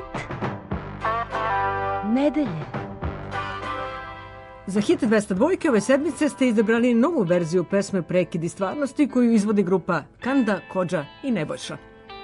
Hit nedelje. Za hit 202 ove sedmice ste izabrali novu verziju pesme Prekidi stvarnosti koju izvodi grupa Kanda, Kodža i Nebojša.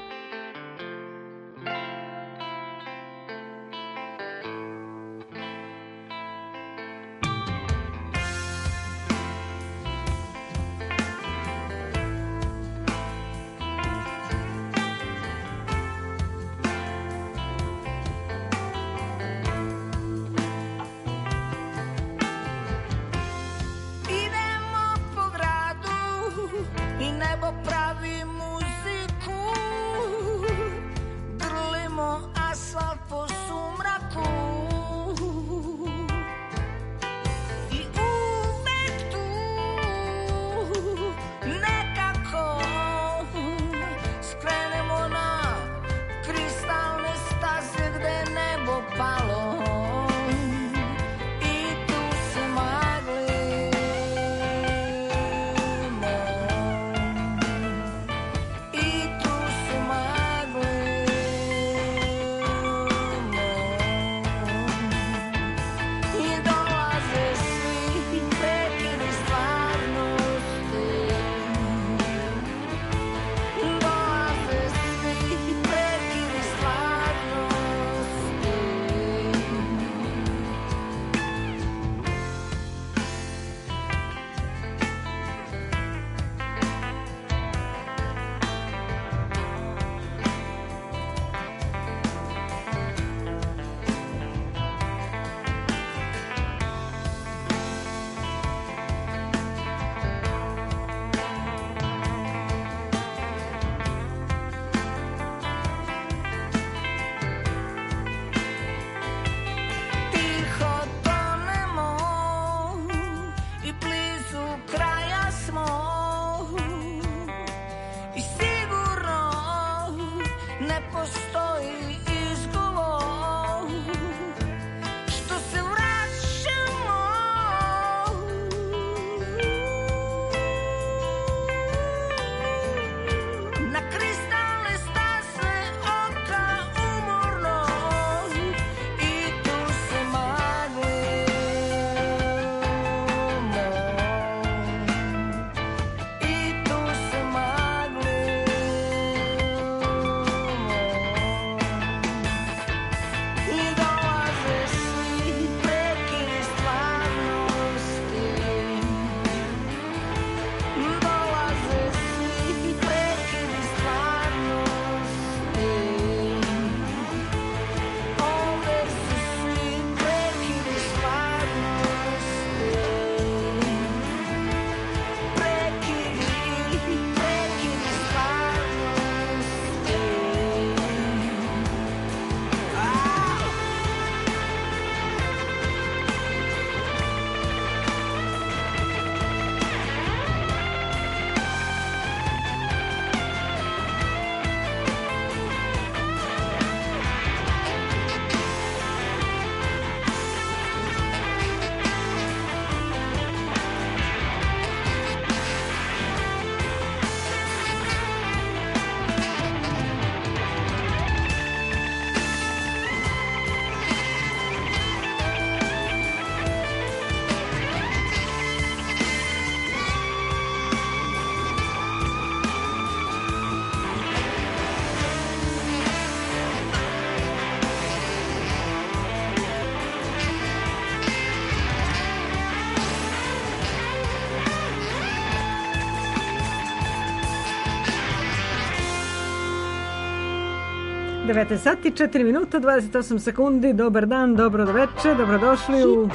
sati, 4 minuta, 28 sekundi. Dobar dan, dobro veče, dobrodošli u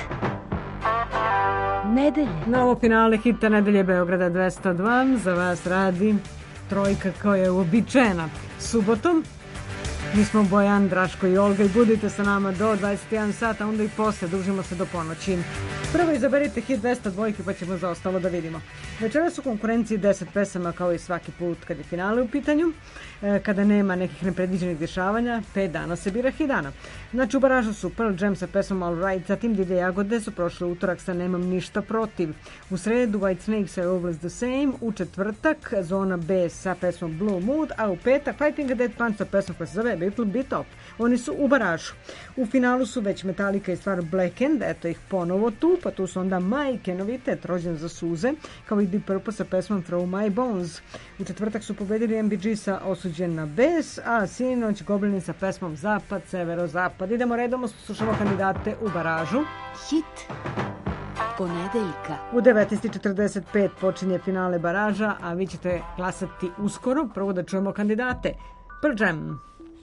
nedelje. Novo finale hita nedelje Beograda 202. Za vas radi trojka koja je uobičajena subotom. Mi smo Bojan, Draško i Olga i budite sa nama do 21 sata, onda i posle, družimo se do ponoći. Prvo izaberite hit 202 pa ćemo za ostalo da vidimo. Večeras su konkurenciji 10 pesama kao i svaki put kad je finale u pitanju. Kada nema nekih nepredviđenih dešavanja, 5 dana se bira hit dana. Znači u baražu su Pearl Jam sa pesmom All Right, zatim Divlje jagode su prošli utorak sa Nemam ništa protiv. U sredu White Snake sa Always the Same, u četvrtak Zona B sa pesmom Blue Mood, a u petak Fighting a Dead Punch sa pesmom koja se zove Little Bit Up. Oni su u baražu. U finalu su već Metallica i stvar Blackened, eto ih ponovo tu, pa tu su onda Majke novitet, Rođen za suze, kao i Deep Purple sa pesmom Throw My Bones. U četvrtak su pobedili MBG sa Osuđen na bes, a sinoć Goblini sa pesmom Zapad, Severozapad. Idemo redom, slušamo kandidate u baražu. Hit ponedeljka. U 19:45 počinje finale baraža, a vi ćete glasati uskoro. Prvo da čujemo kandidate. Pearl Jam.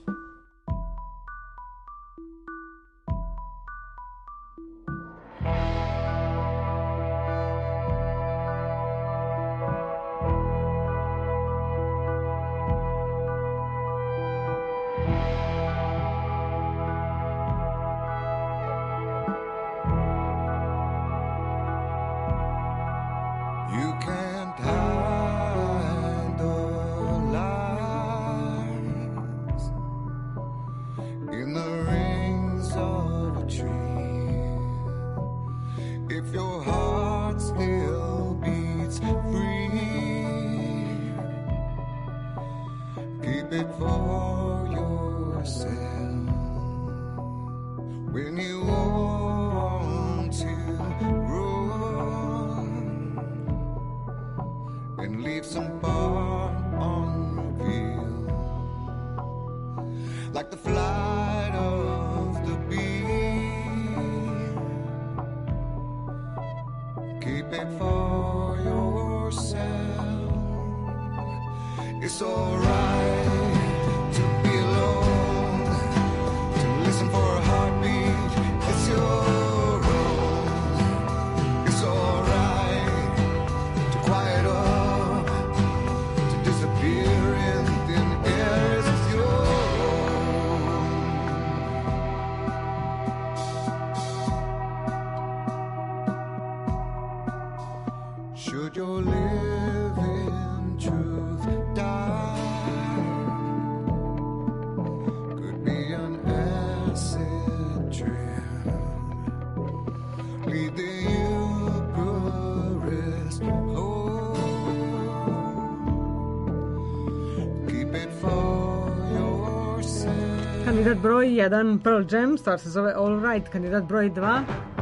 Kandidat broj 1 Pearl Jam, stvar se zove All Right. Kandidat broj 2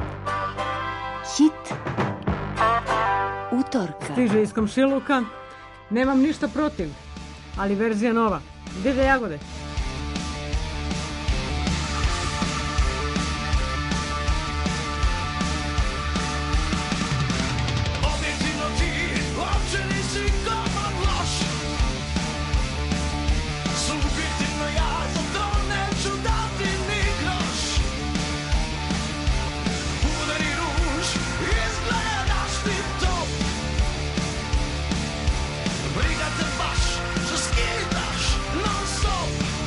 Hit utorka. stiže iz komšiluka. Nemam ništa protiv, ali verzija nova. Divlje jagode. Briga te baš, što skidaš non stop.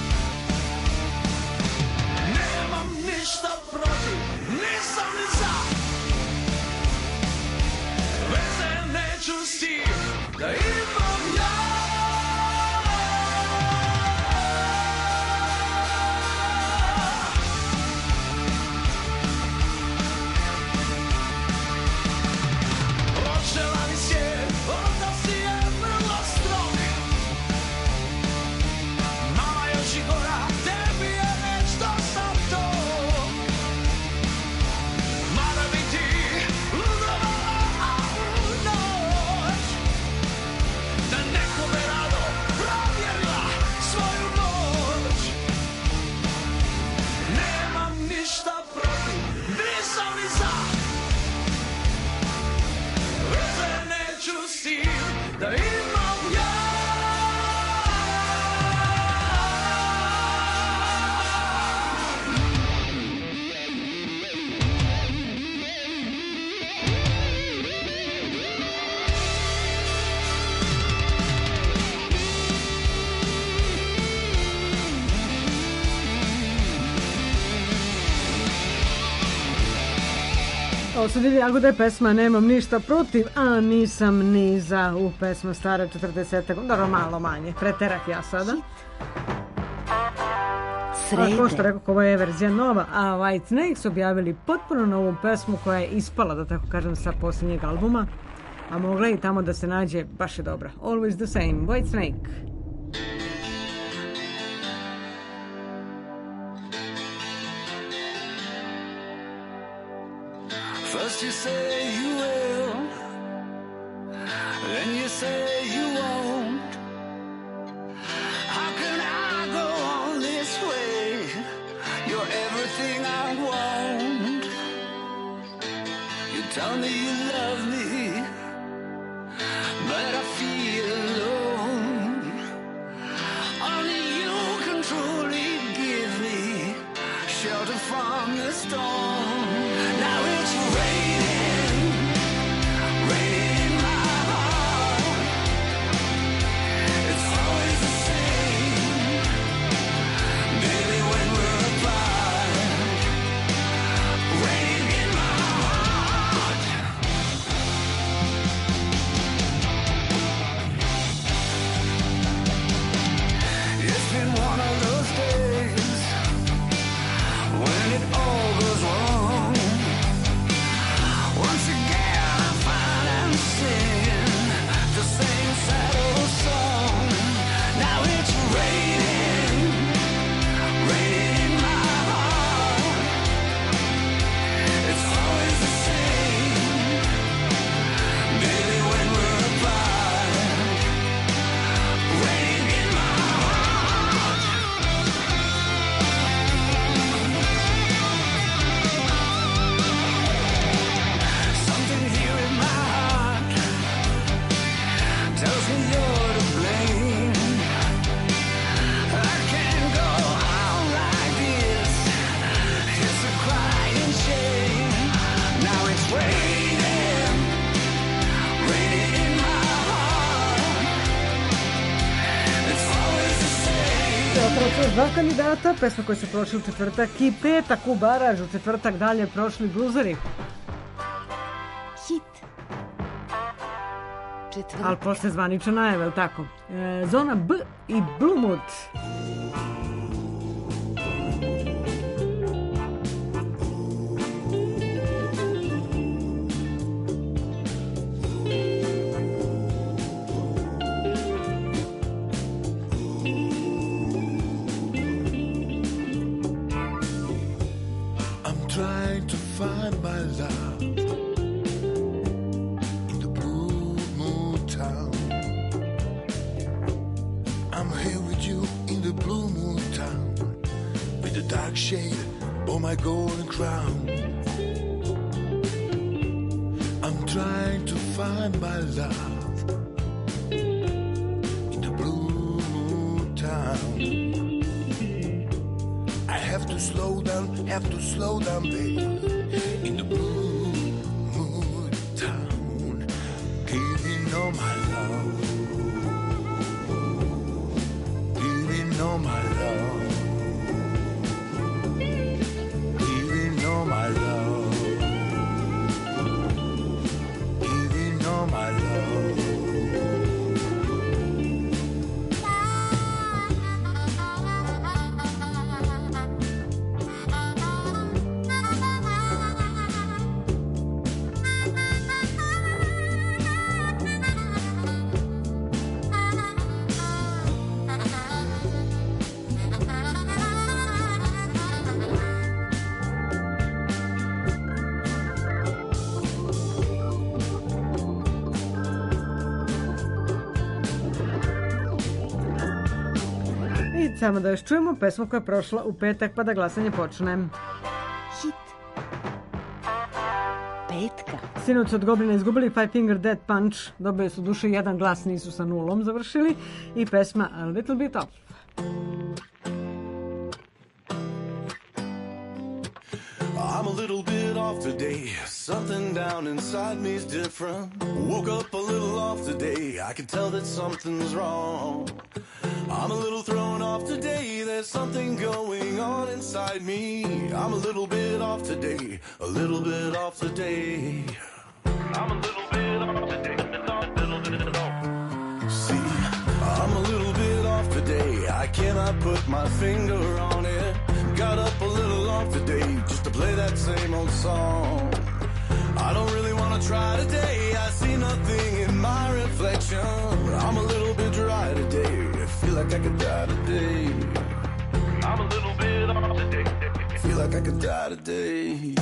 Ovo su Divlje jagode, pesma Nemam ništa protiv, a nisam ni za, u pesma stara 40 godina, malo manje, preterak ja sada. Srede. Kao što rekao, ovo je verzija nova, a White Snakes objavili potpuno novu pesmu koja je ispala, da tako kažem, sa posljednjeg albuma, a mogla i tamo da se nađe, baš je dobra. Always the same, White Snake. First you say you will, then you say you won't. How can I go on this way? You're everything I want. You tell me you love me, but I feel alone. Only you can truly give me shelter from the storm. Now it's raining, raining in my heart. It's always the same, baby, when we're apart. Raining in my heart. It's been one of those days when it all goes wrong. Once again I find I'm singing the same sad old song. Now it's raining, raining in my heart. It's always the same, baby, when we're apart. Raining in my heart. Something here in my heart tells me you're to blame. I can't go on like this. It's a crying shame. Now it's raining, raining in my heart. It's always the same. Ostalo su još dva kandidata, pesma koji su prošli u četvrtak i petak u baraž, u četvrtak dalje prošli bluzeri. Hit. Četvrtak. Ali posle zvanična najava, jel tako? Zona B i Blue Mood. I'm trying to find my love in the blue moon town. I'm here with you in the blue moon town, with the dark shade on my golden crown. I'm trying to find my love in the blue moon town. I have to slow down, baby, in the blue moon town, giving all my love, giving all my love, giving all my love, giving all my love. I samo da još čujemo pesmu koja je prošla u petak pa da glasanje počne. Hit. Petka. Sinoć su od Goblina izgubili Five Finger Death Punch, dobili su duše jedan glas, nisu sa nulom završili, i pesma A Little Bit Off. I'm a little bit off today. Something down inside me's different. Woke up a little off today. I can tell that something's wrong. I'm a little thrown off today. There's something going on inside. inside me. I'm a little bit off today, a little bit off today. I'm a little bit off today, a little bit off. See, I'm a little bit off today. I cannot put my finger on it. Got up a little off today just to play that same old song. I don't really want to try today. I see nothing in my reflection. I'm a little bit dry today. I feel like I could die today. I'm a little bit off today. I feel like I could die today.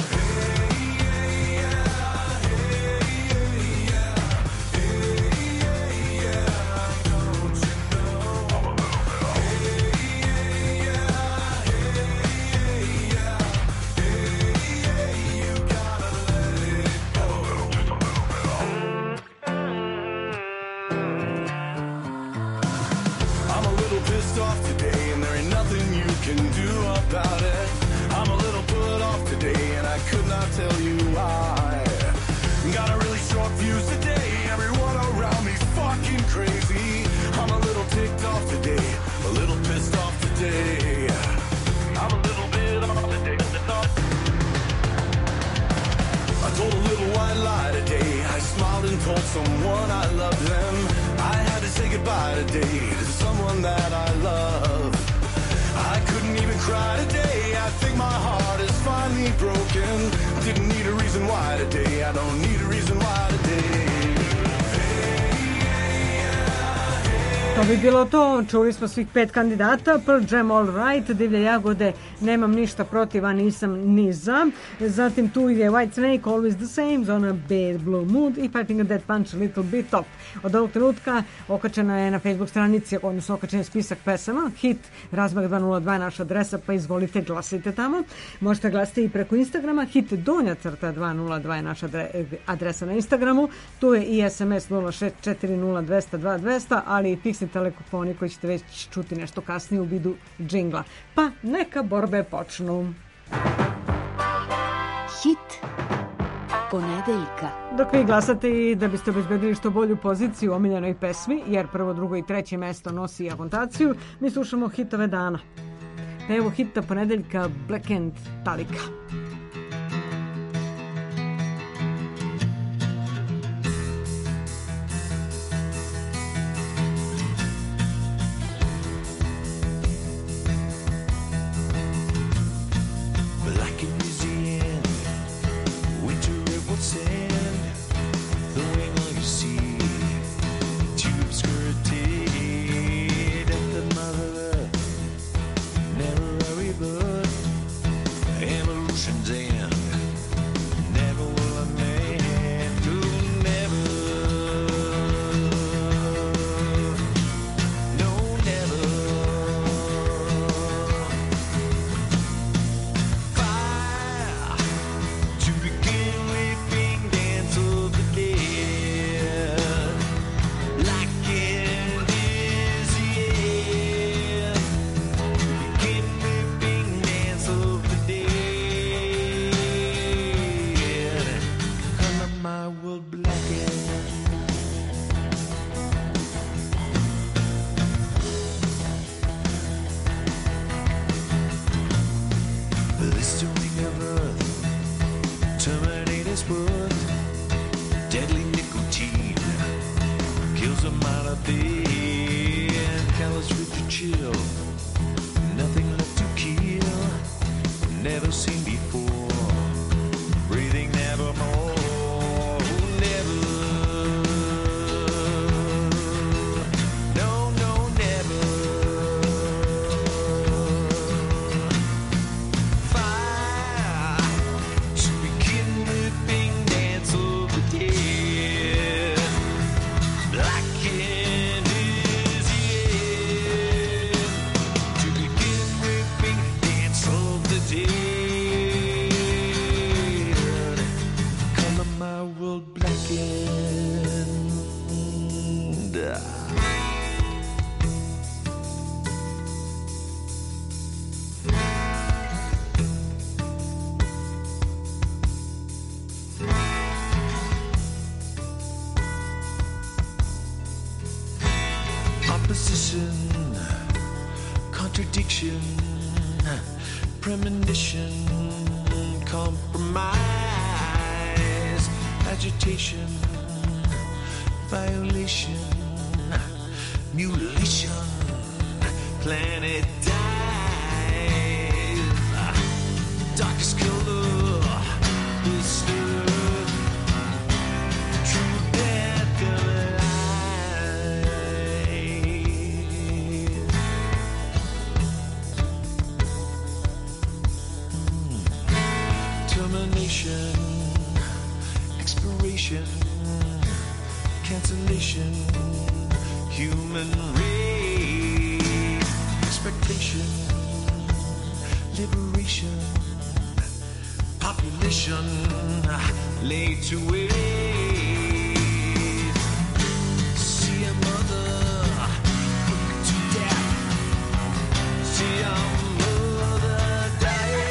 Off today, and there ain't nothing you can do about it. I'm a little put off today, and I could not tell you why. Got a really short fuse today, everyone around me fucking crazy. I'm a little ticked off today, a little pissed off today. I'm a little bit off today. I told a little white lie today. I smiled and told someone I loved them. I had to say goodbye today to someone that I love. I couldn't even cry today. I think my heart is finally broken. Didn't need a reason why today. I don't need a reason why today. To bi bilo to, čuli smo svih 5 kandidata, Pearl Jam All Right, Divlje jagode, Nemam ništa protiv, a nisam ni za. Zatim tu je White Snake, Always the Same, Zona Bad Blue Mood i Fighting a Dead Punch, Little Bit Of. Od ovog trenutka okačena je na Facebook stranici, odnosno okačen je spisak pesama, hit Razmak 202 je naša adresa, pa izvolite, glasajte tamo. Možete glasati i preko Instagrama, hit _202 je naša adresa na Instagramu, tu je i SMS 0640200200, ali i fiksni telefoni koji ćete već čuti nešto kasnije u vidu džingla. Pa neka borbe počnu. Hit ponedeljka. Dok vi glasate i da biste obezbedili što bolju poziciju u omiljenoj pesmi, jer prvo, drugo i treće mesto nosi akontaciju, mi slušamo hitove dana. Evo hita ponedeljka, Black and Talika. premonition, compromise, agitation, violation, mutilation, planet dies, darkest color is love, true death alive. Termination, expiration, cancellation, human race, expectation, liberation, population, laid to waste. See a mother put to death. See a mother die.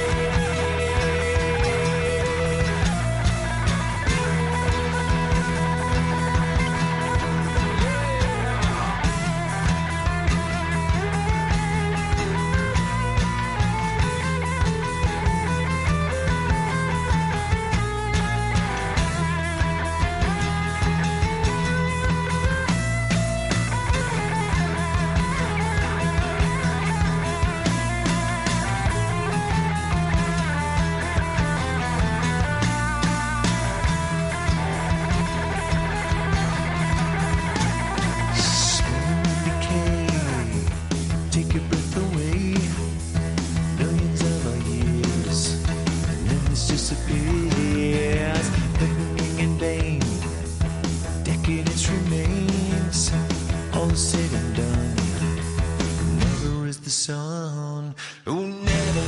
Take your breath away. Millions of our years, and then this disappears. Living in vain, decadence remains. All is said and done. Never is the sun. Oh, never.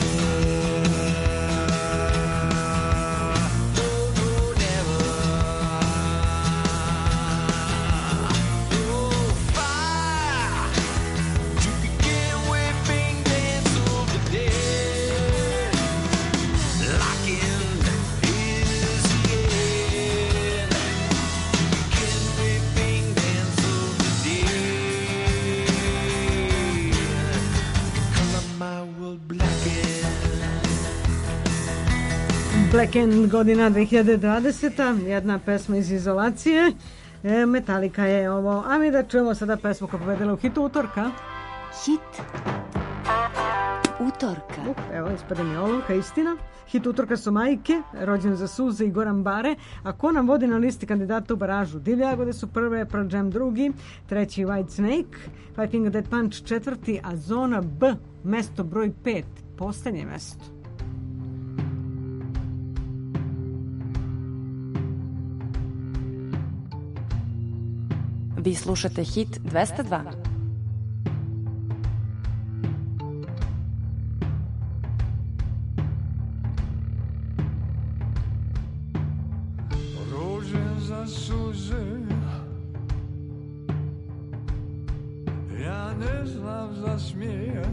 Black End, godina 2020. Jedna pesma iz izolacije. Metallica je ovo. A mi da čujemo sada pesmu koja pobedila u hitu utorka. Hit utorka. Evo, ispada mi olovka, istina. Hit utorka su Majke, Rođen za suze i Goran Bare. A ko nam vodi na listi kandidata u baražu? Divlje jagode su prve, Pearl Jam drugi, treći White Snake, Five Finger Death Punch četvrti, a Zona B, mesto broj 5, poslednje mesto. Vi slušate Hit 202. Rođen za suze, ja ne znam za smijeh.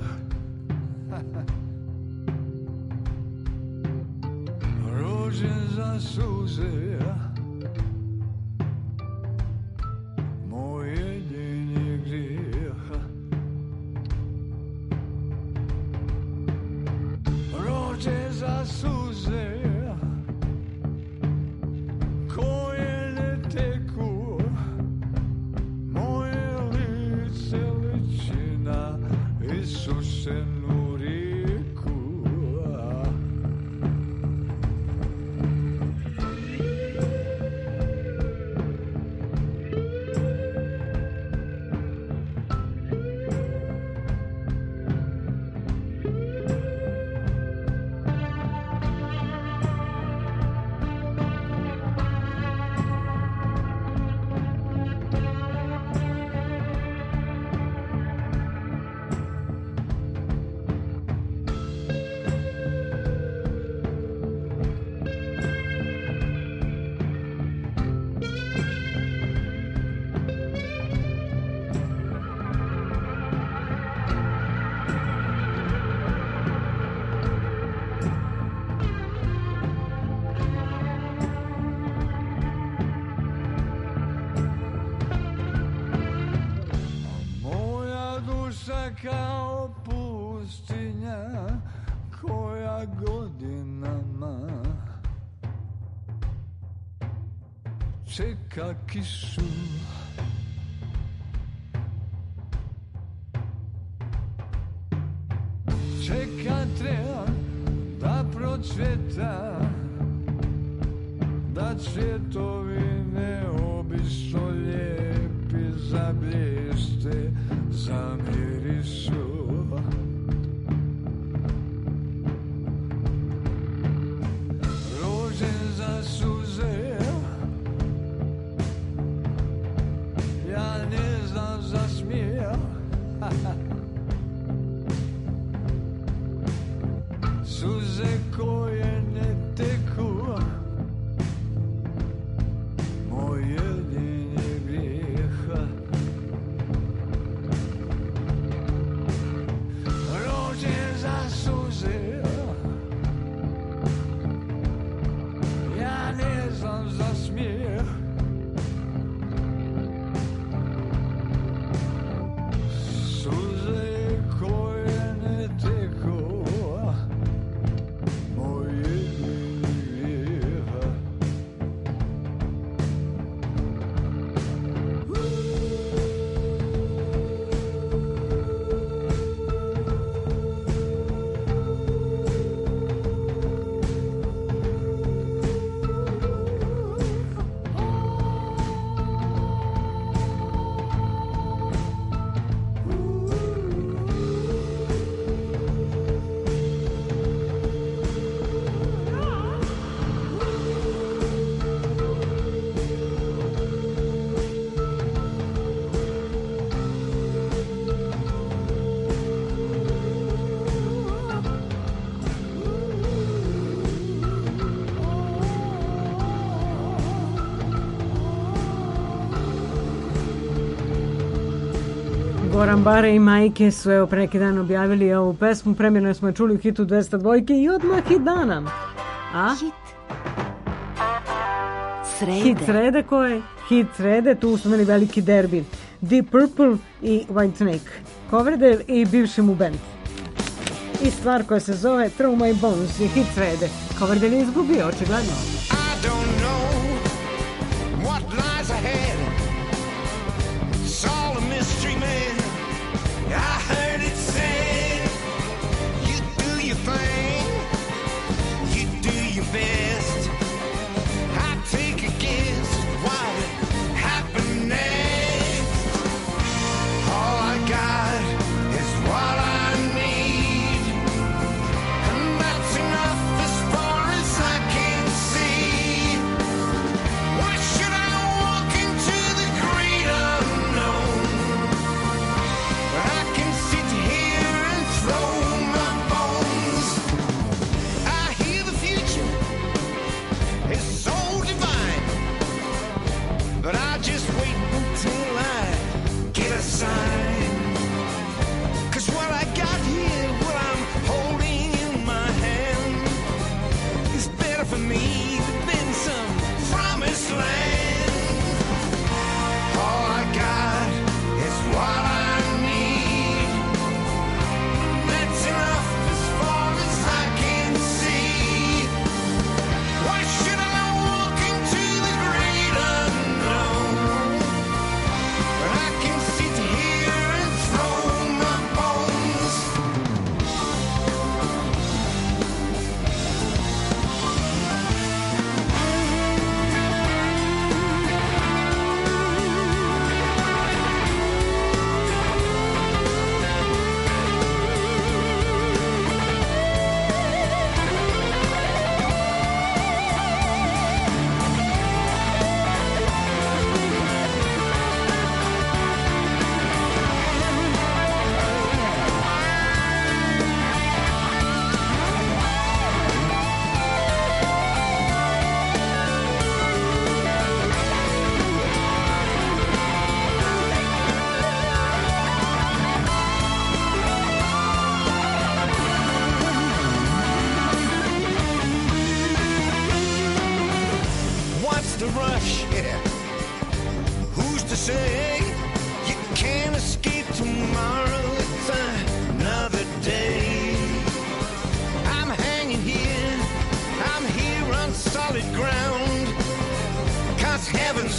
Rođen za suze, moj jedini grijeh. Rođen za suze koje ne teku, moje lice liči na isušenu rijeku. čeka kišu. Čeka treba da procveta, da cvjetovi neobično lijepi zabljeste, zamirišu. Rođen za suze, ja ne znam za smijeh. Suze koje ne teku, moj jedini grijeh. Rođen za suze, ja ne znam za smijeh. Suze koje ne teku, moj jedini grijeh. Goran Bare i Majke su evo pre neki dan objavili ovu pesmu, premijerno smo je čuli u hitu 202 i odmah hit dana. A? Hit srede. Hit srede ko je? Hit srede, tu su imali veliki derbi. Deep Purple i Whitesnake. Coverdale i bivši mu band. I stvar koja se zove Through My Bones je hit srede. Coverdale je izgubio, očigledno. I don't know what lies ahead. It's all a mystery, man. I heard it said, you do your thing, you do your best. I take a guess what will happen next. All I got is what I need, and that's enough as far as I can see. Why should I walk into the great unknown? I can sit here and throw my bones. I hear the future is so divine, but I just wait until I get a sign. 'Cause what I got here, what I'm holding in my hand, is better for me than some promised land. All I got is what I need. That's enough as far as I can see. Why should I walk into the great unknown? When I can sit here and throw my bones. What's the rush? Yeah. Who's to say you can't escape tomorrow? It's another day. I'm hanging here, I'm here on solid ground. 'Cause heaven's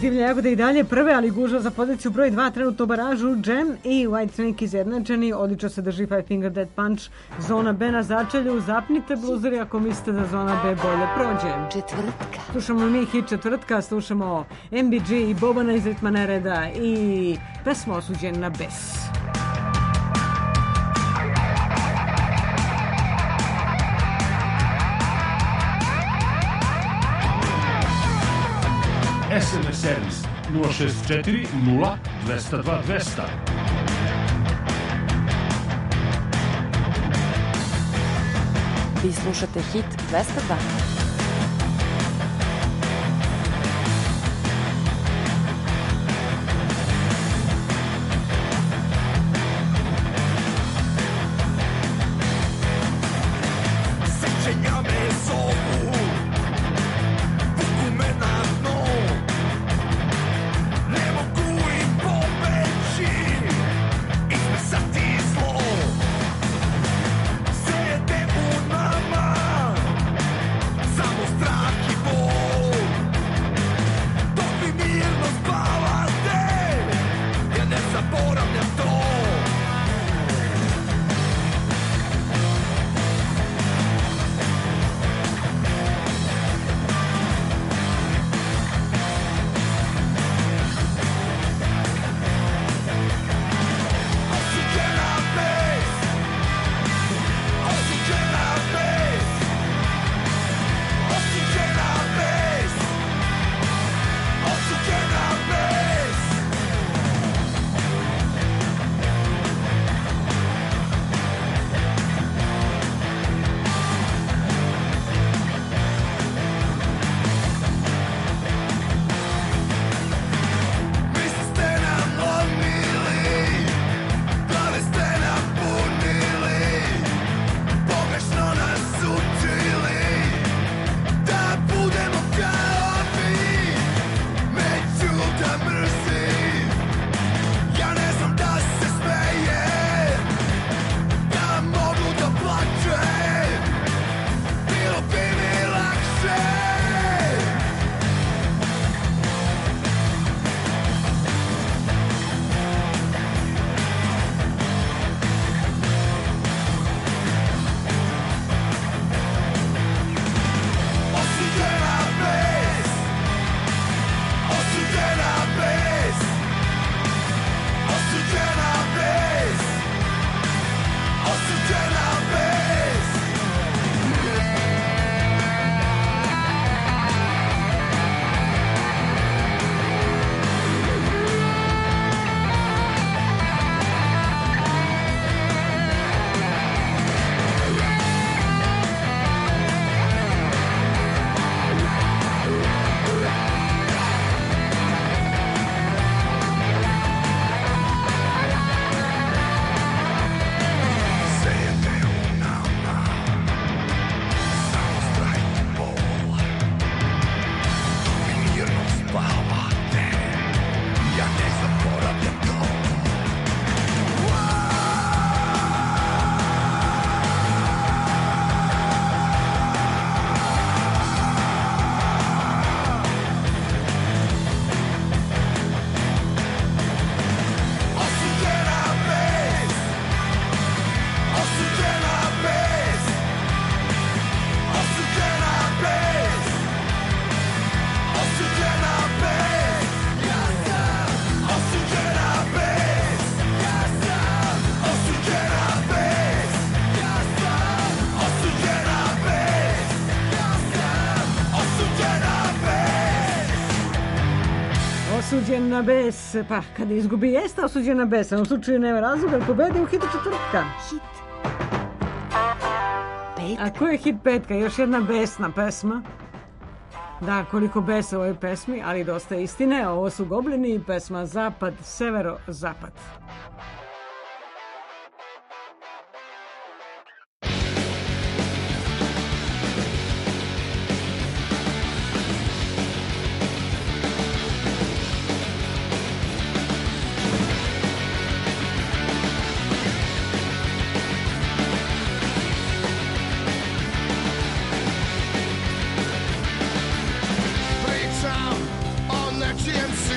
Divlje jagode i dalje prve, ali gužva za poziciju broj 2, trenutno u baražu Jam i White Snake izjednačeni. Odlično se drži Five Finger Death Punch. Zona B na začelju. Zapnite bluzeri ako mislite da zona B bolje prođe. Četvrtka. Slušamo mi hit četvrtka, slušamo MBG i Bobana iz Ritma nereda i pesma Osuđen na bes. SMS servis 064 0 202 200. Vi slušate Hit 202. Sećenja me zovu, vuku me na dno. Ne mogu im pobeći, izbrisati zlo. Sede u nama, samo strah i bol. Dok vi mirno spavate, ja ne zaboravljam to. Osuđena bez, osuđena bez, osuđena bez, osuđena bez. Misli ste nam lomili, glave ste nam punili, pogrešno nas učili, da budemo kao vi. Neću da mrzim, ja ne znam da se smejem, da mogu da plačem, bilo bi mi lakše. Osuđena bez, osuđena bez, osuđena bez, osuđena bez. Sede u nama, samo strah i bol. Dok vi mirno spavate, ja ne zaboravljam to. Osuđena bez, osuđena bez, osuđena bez, osuđena bez. Ja sam osuđena bez, ja sam osuđena bez, ja sam osuđena bez, ja sam osuđena bez. Osuđen na bes, pa kada izgubi jeste osuđen na bes, a u slučaju nema razloga da pobedi u hitu četvrtka. Hit. A Petka. ko je hit petka? Još jedna besna pesma. Da, koliko besa u ovoj pesmi, ali dosta istine. Ovo su Goblini i pesma Zapad, Severo, Zapad. Pričam o nečijem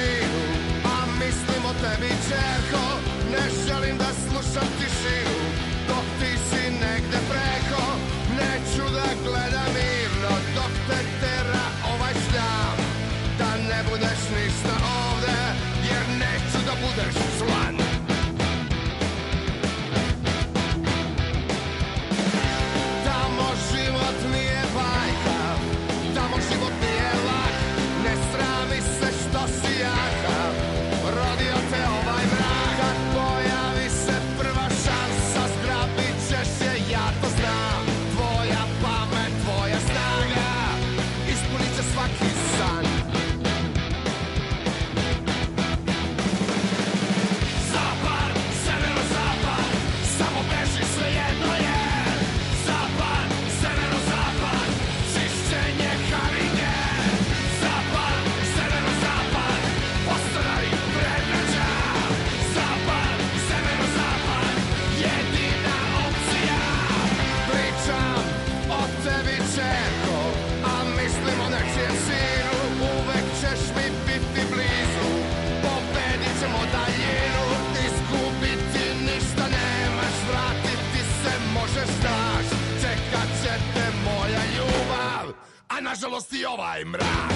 ovaj mrak.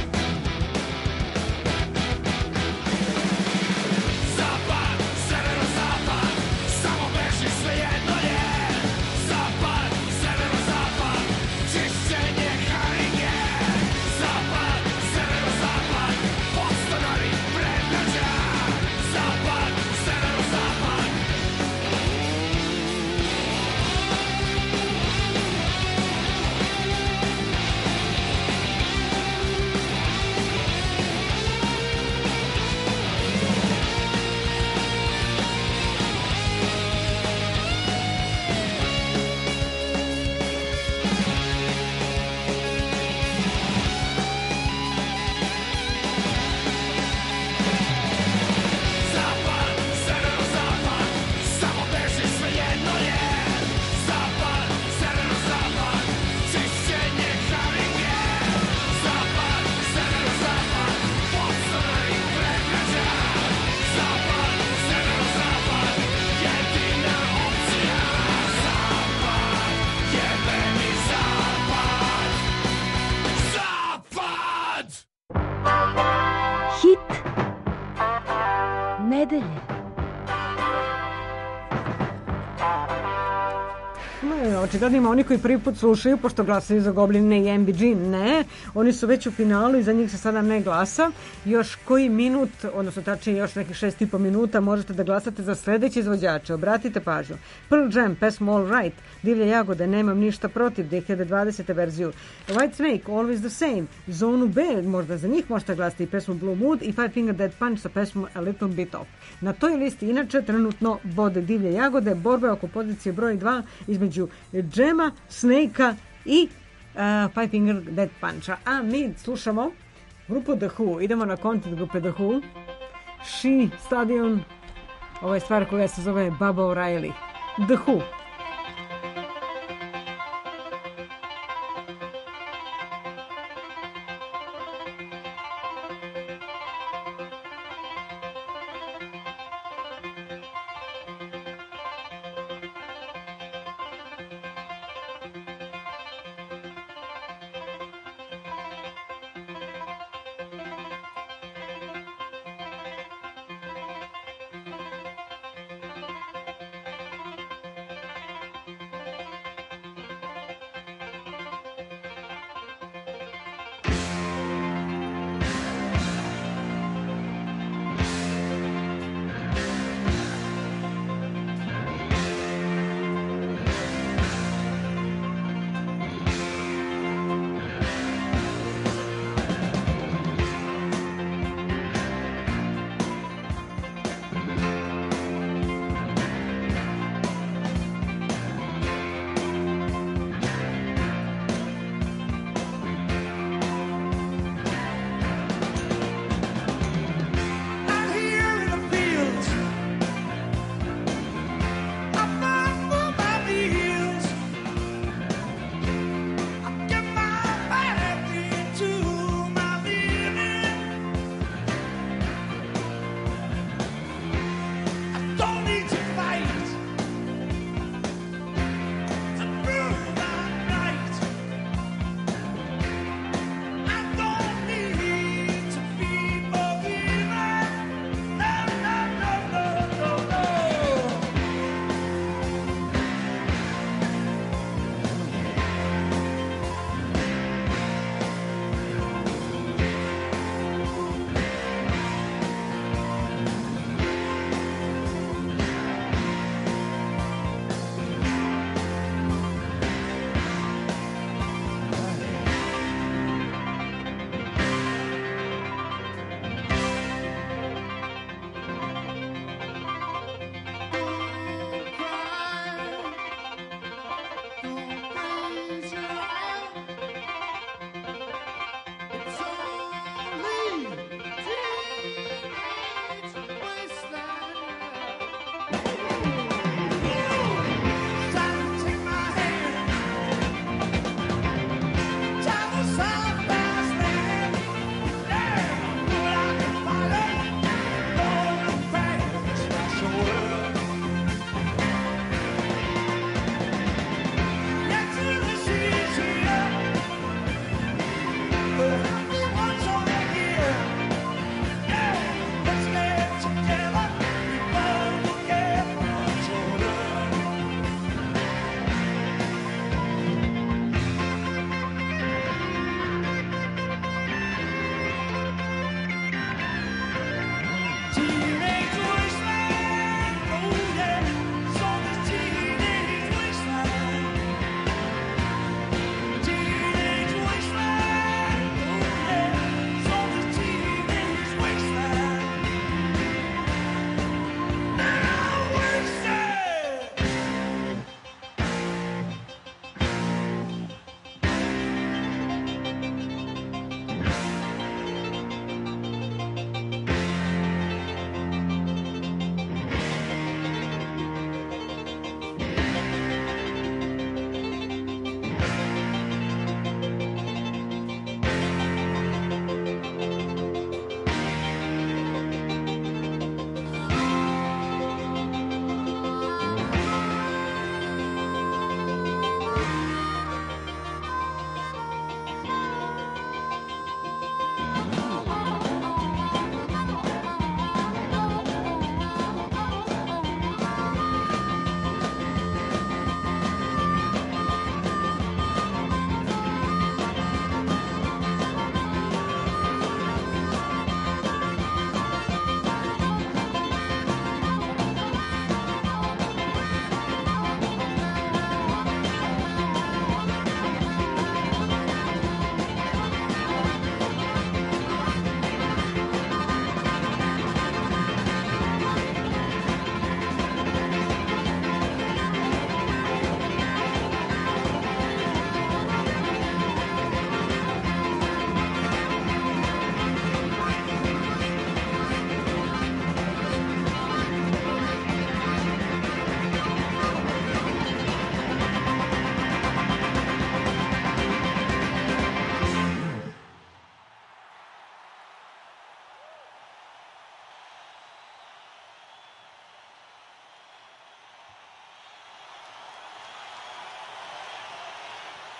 Zapad, severozapad, samo beži, svejedno je. Zapad, severozapad, čišćenje haringe. Zapad, severozapad, podstanari predgrađa. Zapad, severozapad. Zapad, severozapad, samo beži, svejedno je. Zapad, severozapad, čišćenje haringe. Zapad, severozapad, podstanari predgrađa. Zapad, severozapad, jedina opcija. Zapad, jebeni zapad. Zapad! Hit nedelje. Očigledno ima oni koji prvi put slušaju, pošto glasaju za Gobline i MBG, ne. Oni su već u finalu i za njih se sada ne glasa. Još koji minut, odnosno tačnije još nekih 6,5 minuta možete da glasate za sledeće izvođače. Obratite pažnju. Pearl Jam, pesmu All Right, Divlje jagode, Nemam ništa protiv, 2020. verziju. White Snake, Always the Same, Zonu B, možda za njih možete glasati i pesmu Blue Mood i Five Finger Death Punch sa pesmom A Little Bit Off. Na toj listi inače trenutno vode Divlje jagode, borbe oko pozicije broj 2 između Džema, Snake-a i Five Finger Death Punch-a. A mi slušamo grupu The Who. Idemo na kontent grupe The Who. She Stadion. Ovo je stvar koja se zove Baba O'Reilly. The Who.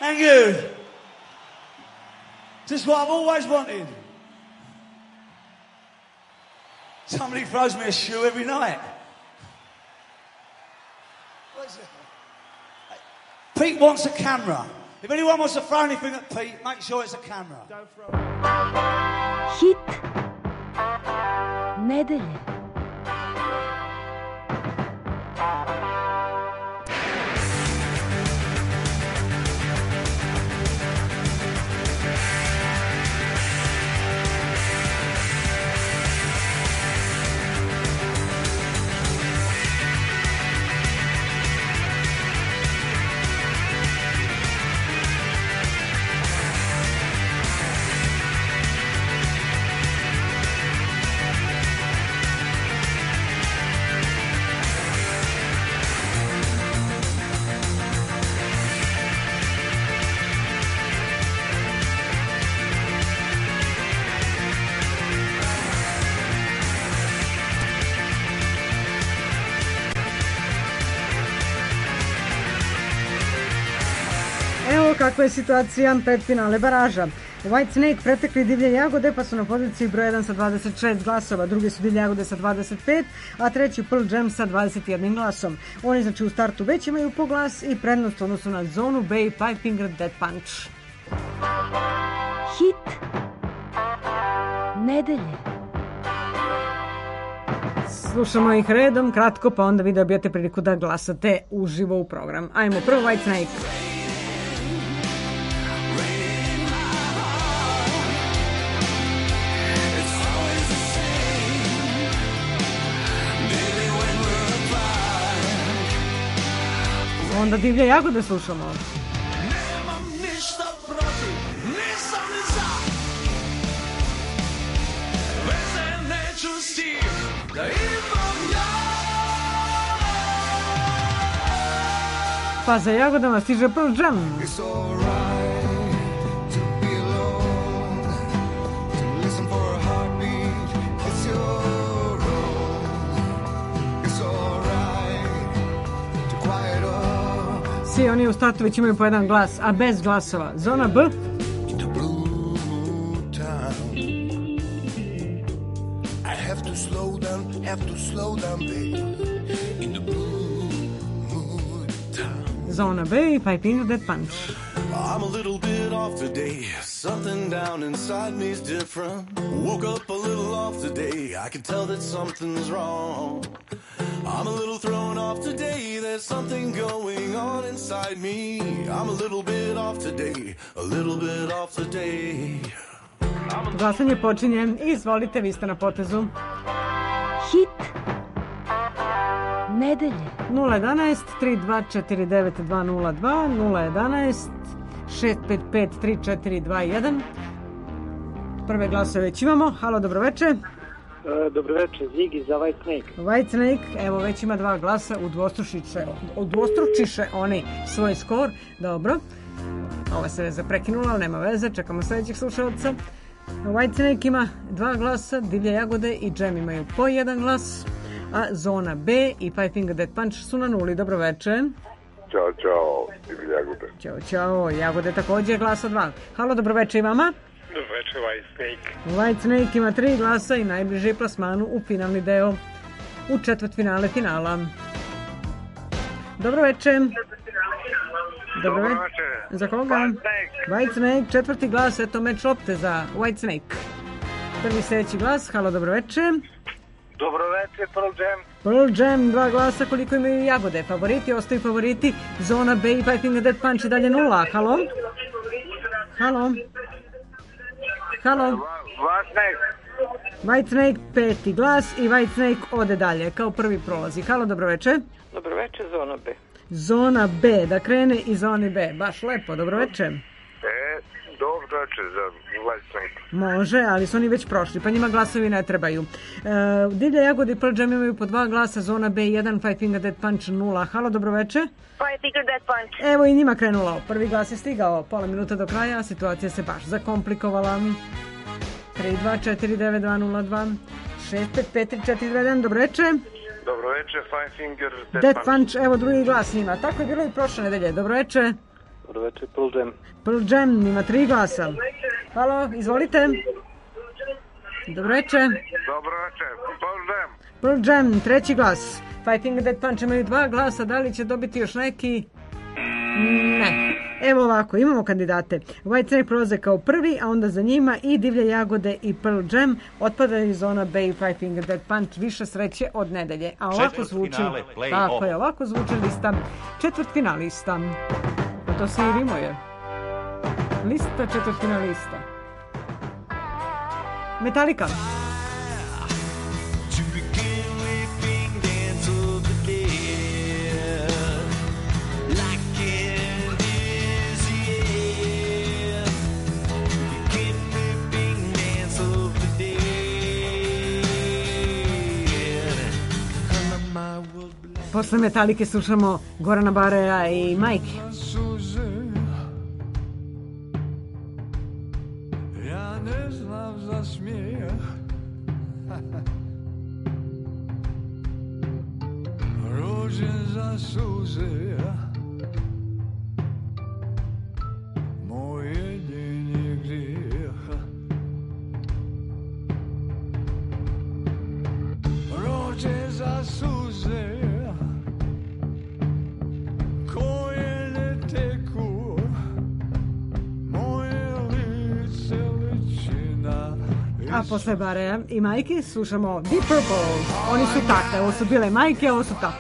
Thank you. Just what I've always wanted. Somebody throws me a shoe every night. What is it? Pete wants a camera. If anyone wants to throw anything at Pete, make sure it's a camera. Hit nedelje. Kakva je situacija pred finale baraža? White Snake pretekli Divlje jagode pa su na poziciji broj 1 sa 26 glasova, drugi su Divlje jagode sa 25, a treći Pearl Jam sa 21 glasom. Oni znači u startu već imaju po glas i prednost u odnosu na Zonu B i Five Finger Death Punch. Hit nedelje. Slušamo ih redom, kratko, pa onda vi dobijate priliku da glasate uživo u program. Ajmo, prvo White Snake. Onda Divlje jagode slušamo. Nemam ništa protiv, nisam ni za. Veze neću s tim da imam ja. Pa za jagodama stiže Pearl Jam. It's alright to be alone, to listen for a heartbeat. It's your own. It's alright to quiet up. Svi oni u startu već imaju po jedan glas, a bez glasova. Zona B. The blue town. I have to slow down, babe. In the blue town. Zona B i Five Finger Death Punch. I'm a little bit off today. Something down inside me's different. Woke up a little off today. I can tell that something's wrong. I'm a little thrown off today. There's something going on inside me. I'm a little bit off today. A little bit off today. Glasanje počinje. Izvolite, vi ste na potezu. Hit nedelje. 011 3249 202 011 655 3421. Prve glasove već imamo. Halo, dobroveče. Dobroveče, Zigi za White Snake. White Snake, evo već ima 2 glasa, udvostručiše oni svoj skor. Dobro. Ova se veza prekinula, ali nema veze, čekamo sljedećeg slušalca. White Snake ima 2 glasa, Divlje jagode i Jam imaju po 1 glas, a Zona B i Five Finger Death Punch su na 0. Dobroveče. Ćao, čao, Divlje jagode. Ćao, čao, jagode također glasa 2. Halo, dobroveče i vama. Dobroveče, White Snake. White Snake ima 3 glasa i najbliže plasmanu u finalni deo u četvrtfinale finala. Dobroveče. Dobroveče. Za koga? White Snake, četvrti glas, eto meč lopte za White Snake. Prvi sljedeći glas, halo, dobroveče. Dobroveče, Pearl Jam. Pearl Jam, 2 glasa, koliko imaju jagode. Favoriti, ostaju favoriti. Zona B i Five Finger Death Punch i dalje 0. Halo? Halo? Halo? White Snake. White Snake, 5. glas i White Snake ode dalje, kao prvi prolazi. Halo, dobroveče. Dobroveče, Zona B. Zona B, da krene i zoni B. Baš lepo, dobroveče. Dobroveče za White Snake. Može, ali su oni već prošli, pa njima glasovi ne trebaju. Divlje jagode i Pearl Jam imaju po 2 glasa, Zona B 1, Five Finger Death Punch 0. Halo, dobroveče. Five Finger Death Punch. Evo i njima krenulo. Prvi glas je stigao, pola minuta do kraja, situacija se baš zakomplikovala. 3249202 6553421, dobroveče. Dobroveče, Five Finger Death Punch, evo drugi glas njima. Tako je bilo i prošle nedelje. Dobroveče. Dobro večer, Pearl Jam. Pearl Jam ima 3 glasa. Halo, izvolite. Dobro večer. Dobro večer, Pearl Jam. Pearl Jam, 3 glas. Five Finger Death Punch imaju 2 glasa, da li će dobiti još neki? Ne. Evo ovako, imamo kandidate. Whitesnake prolaze kao prvi, a onda za njima i Divlje jagode i Pearl Jam. Otpadaju Zona B i Five Finger Death Punch. Više sreće od nedelje. A ovako zvuči, tako je, ovako zvuči lista četvrtfinalista. To se i rimuje. Lista četvrtfinalista. Metallica. Posle Metalike slušamo Gorana Bareja i Majke. Ja ne znam za smijeh, rođen za suze, moj jedini grijeh. Rođen za suze koje ne teku, moje lice ličina. A posle Bareja i Majke slušamo Deep Purple. Oni su tate, ovo su bile Majke, ovo su tate.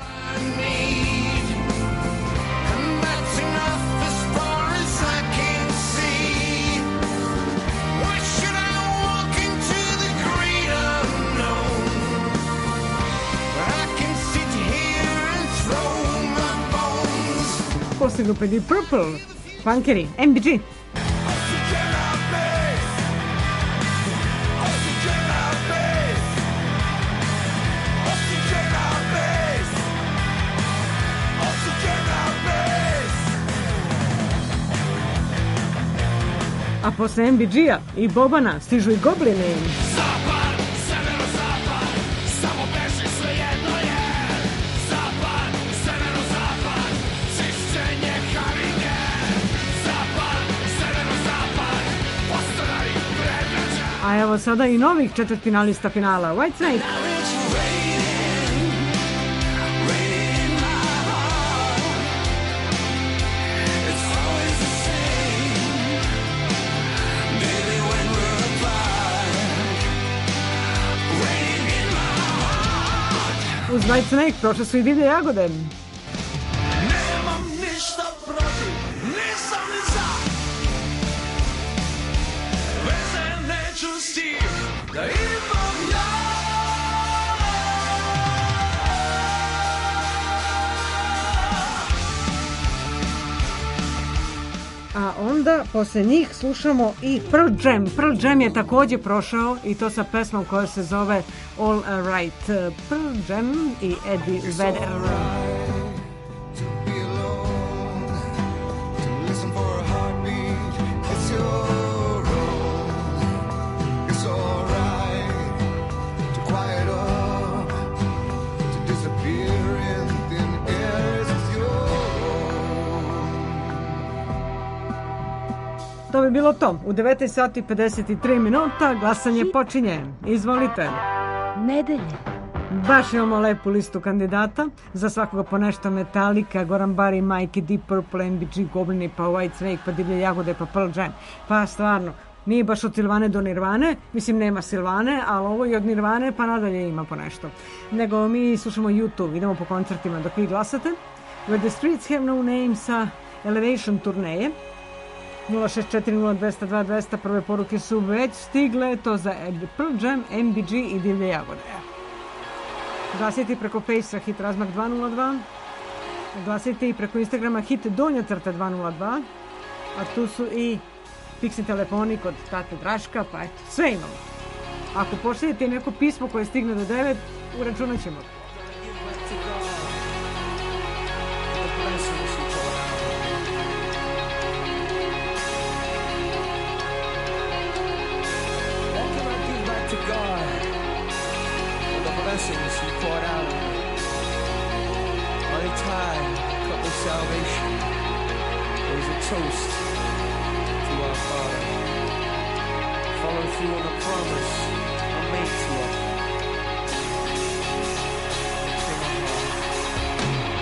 Posle grupe Deep Purple, punkeri, MBG. A posle MBG-a i Bobana stižu i Goblini. Zapad, severozapad, samo beži sve jedno je. Zapad, severozapad, čišćenje haringe. Zapad, severozapad, postodari predgrađa. A evo sada i novih četvrtfinalista finala. Whitesnake. Uz Whitesnake prošle su i Divlje jagode. Nemam ništa protiv, nisam ni za. Veze neću s tim da imam ja. A onda posle njih slušamo i Pearl Jam. Pearl Jam je takođe prošao i to sa pesmom koja se zove All Right. Pearl Jam i Eddie Vedder. To bi bilo to. U 19 sati 53 minuta glasanje počinje. Izvolite. Nedelje. Baš imamo lepu listu kandidata. Za svakoga po nešto Metallica, Goran Bari, Majke, Deep Purple, MBG, Goblini, pa Whitesnake, pa Divlje jagode, pa Pearl Jam. Pa stvarno, nije baš od Silvane do Nirvane. Mislim, nema Silvane, ali ovo i od Nirvane, pa nadalje ima po nešto. Nego mi slušamo YouTube, idemo po koncertima dok vi glasate. Where the Streets Have No Name sa Elevation turneje. 064-0202-200, prve poruke su već stigle, to za Pearl Jam, MBG i Divlje jagode. Glasite preko Facea Hit Razmak 202, glasite i preko Instagrama Hit Donja-crta 202, a tu su i fiksni telefoni kod tate Draška, pa eto, sve imamo. Ako pošaljete neko pismo koje stigne do 9, uračunat ćemo. Blessings he poured out on me. Only time, cup of salvation. is a toast to our Father. Follow through on the promise I made to her. From my heart.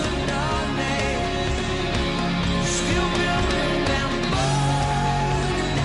Still building them boys.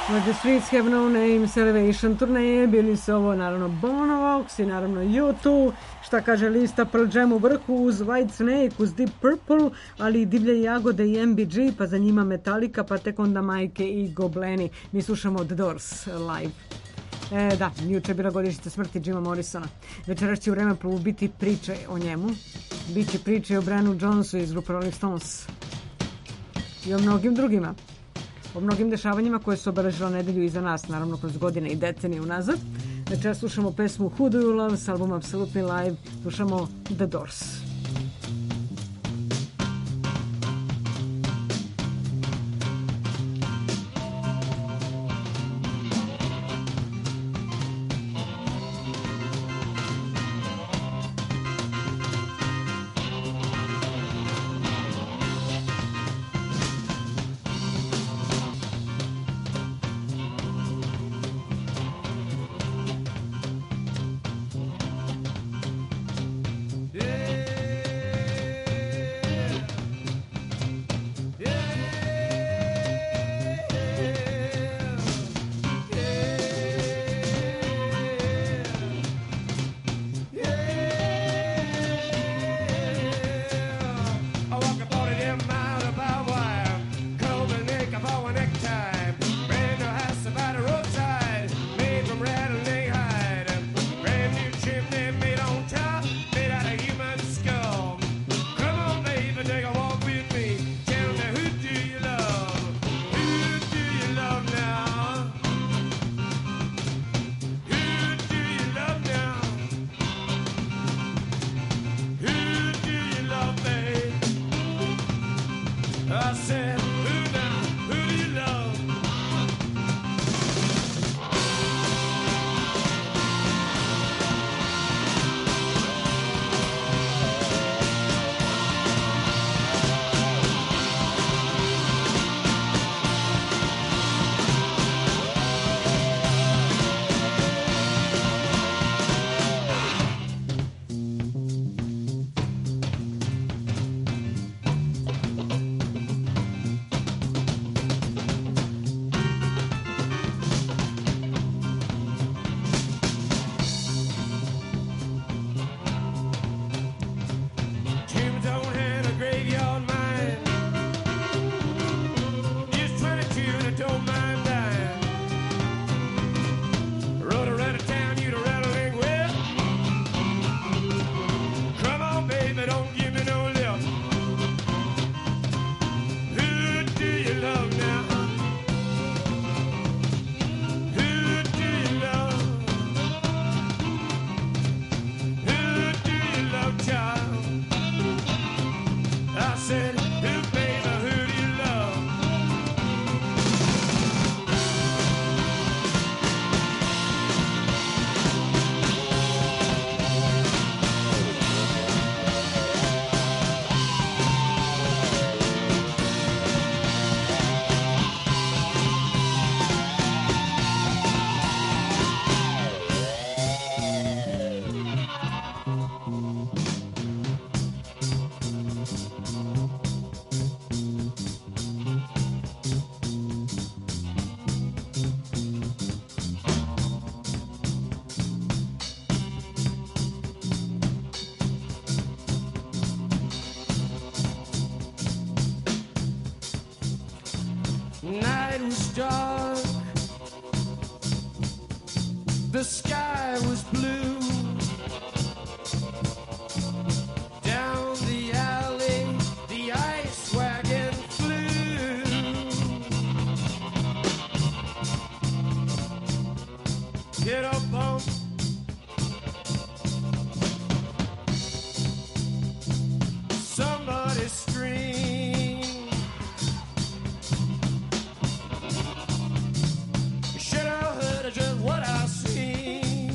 Where the Streets Have No Name, Salvation turneje, bili su ovo naravno Bonovox i naravno U2, šta kaže lista Pearl Jam u vrhu uz White Snake, uz Deep Purple, ali i Divlje jagode i MBG, pa za njima Metallica, pa tek onda Majke i Gobleni. Mi slušamo The Doors live. Da, juče je bila godišnjica smrti Jima Morrisona. Večeras će u vreme biti priče o njemu. Biće priče o Brianu Jonesu iz grupe Rolling Stones. I o mnogim drugima. O mnogim dešavanjima koje su obeležila nedelju iza nas, naravno kroz godine i decenije unazad. Večeras slušamo pesmu Who Do You Love s albuma Absolutely Live. Slušamo The Doors. Night was dark, the sky was blue. Down the alley, the ice wagon flew. Get up on somebody scream. Should have heard of just what I seen.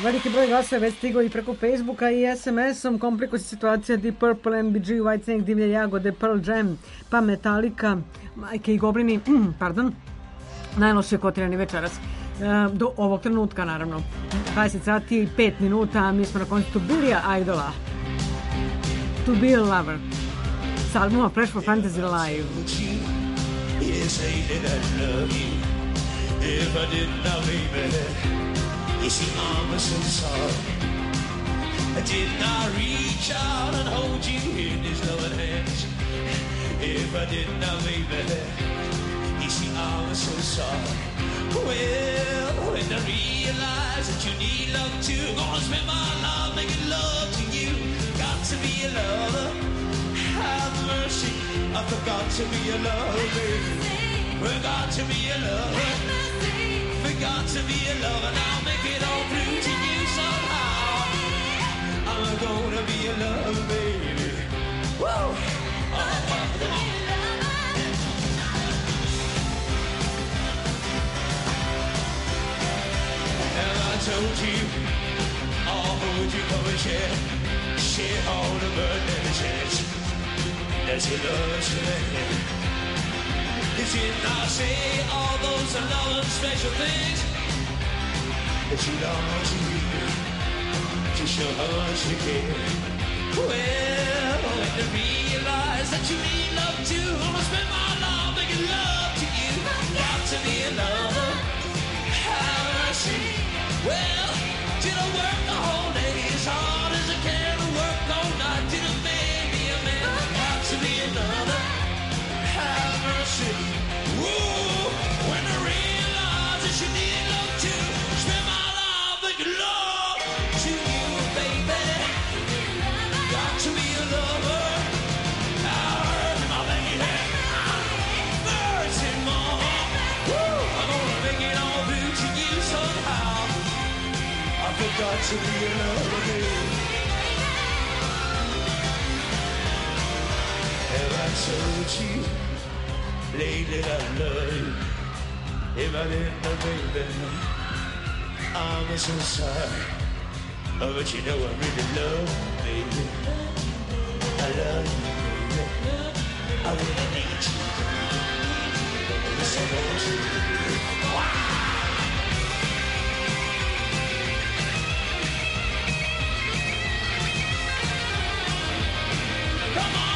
Veliki broj glasova je već stigao i preko Facebooka i SMS-om. Komplikuje se situacija Deep Purple, MBG, Whitesnake, Divlje jagode, Pearl Jam, pa Metallica, Majke i Goblini, najlošije kotirani večeras. Do ovog trenutka, naravno. 20 sati i 5 minuta, a mi smo na koncu Billyja Idola. To be a lover. S albuma Fresh for Fantasy Live. Yes, I did, I love you. If I didn't, now baby, you see, I'm so sorry. I did not reach out and hold you in his loving hands. If I didn't, now baby, you see, I'm so sorry. Well, when I realize that you need love too, gonna spend my life making love to you. Got to be a lover. Have mercy, I forgot to be a lover, baby. Forgot to be a lover. Forgot to be a lover. Now make it all through to you somehow. I'm gonna be a lover, baby. Woo! And I told you, I'll hold you, come and share all the burden chance. That you love today. Did not say all those love special things that you long to hear, to show how much you care. Well, when you realize that you need love too, I'm gonna spend my life making love to you. Got to be a lover, have mercy. Well, did I work the whole day as hard as I can, work all night, did I make me a man? Got to be another, have mercy. Whoa, when I realize that you need love too, spend my life making love to you, baby. Got to be a lover. I heard my baby. Mercy, mama. Woo, I'm gonna make it all through to you somehow. I forgot to be a lover, baby. Have I told you lately I love you? If I didn't, baby, I'm so sorry. Oh, but you know I really love you, baby. I love you, baby. I really need you. Yes, I want you. Come on!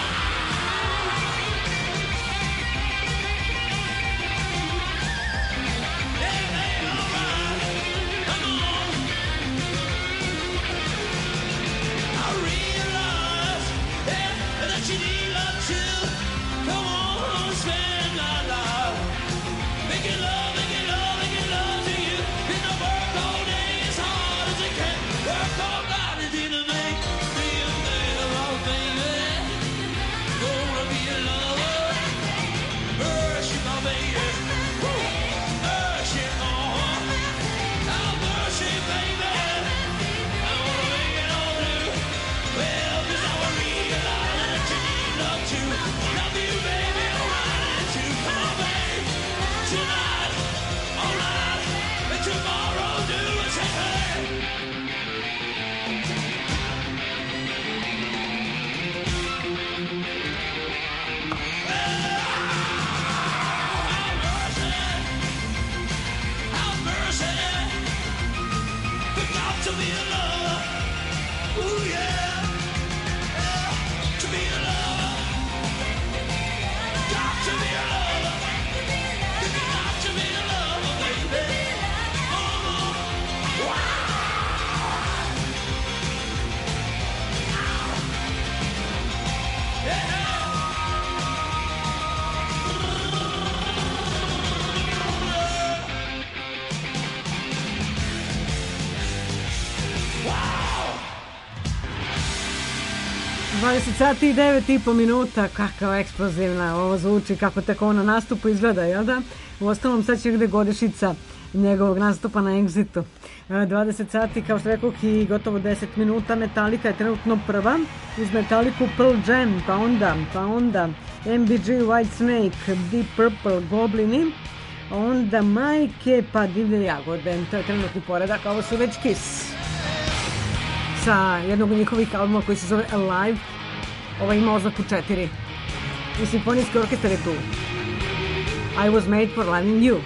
Wow! 20 sati i 9,5 minuta, kakva eksplozivna ovo zvuči, kako tako na nastupu izgleda, jel da? U ostalom sad će gde godišica njegovog nastupa na Exitu. 20 sati, kao što rekao, i gotovo 10 minuta. Metallica je trenutno prva, uz Metallicu Pearl Jam, pa onda MBG, Whitesnake, Deep Purple, Goblini, Onda Majke, pa Divlje jagode. To je trenutni poredak, a ovo su već Kiss. Sa jednog od njihovih albuma koji se zove Alive. Ovo ima oznaku 4. I simfonijski orkestar je tu. I was made for loving you.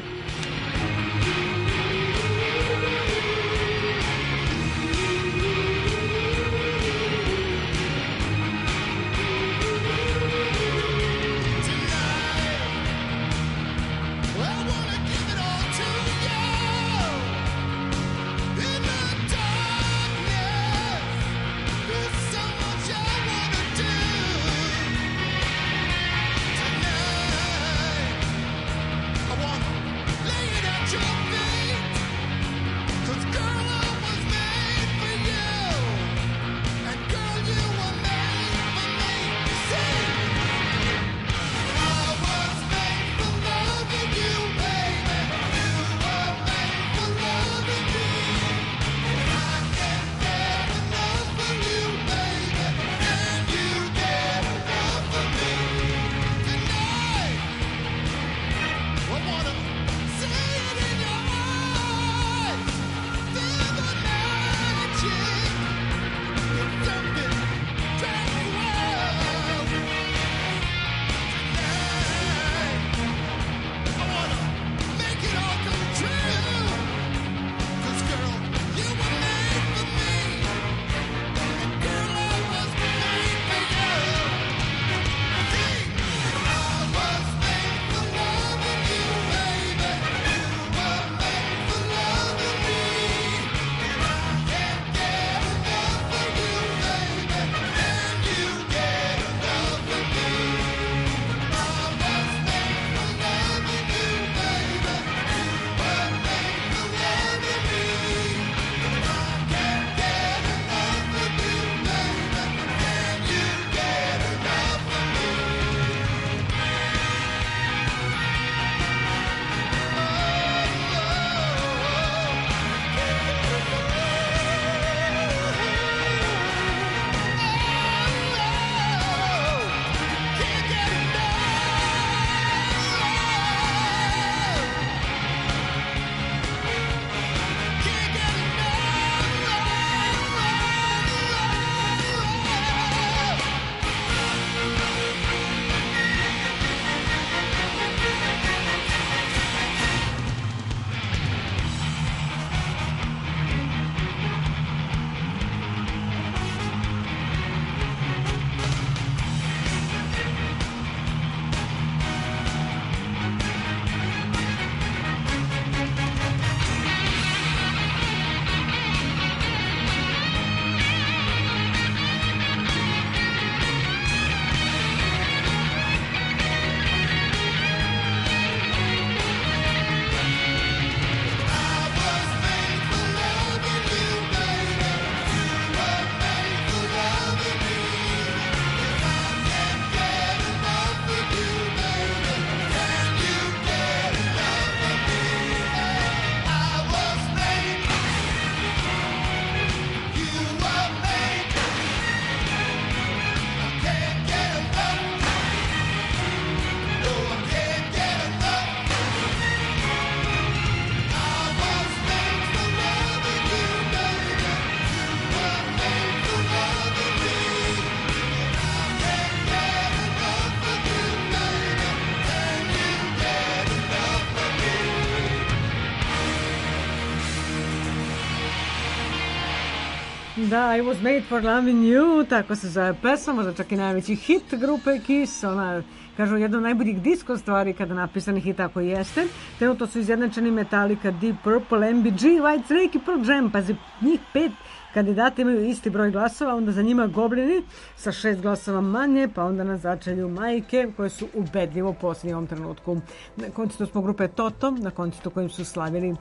Da, I was made for loving you, tako se zove pesma, možda čak i najveći hit grupe Kiss, ona, kažu, jedna od najboljih disko stvari kada napisani hit, tako jeste. Trenutno su izjednačeni Metallica, Deep Purple, MBG, White Snake i Pearl Jam, pazi, njih 5 kandidati imaju isti broj glasova, onda za njima Goblini sa 6 glasova manje, pa onda na začelju Majke, koje su ubedljivo posljednji u ovom trenutku. Na koncertu smo grupe Toto, na koncertu kojim su slavili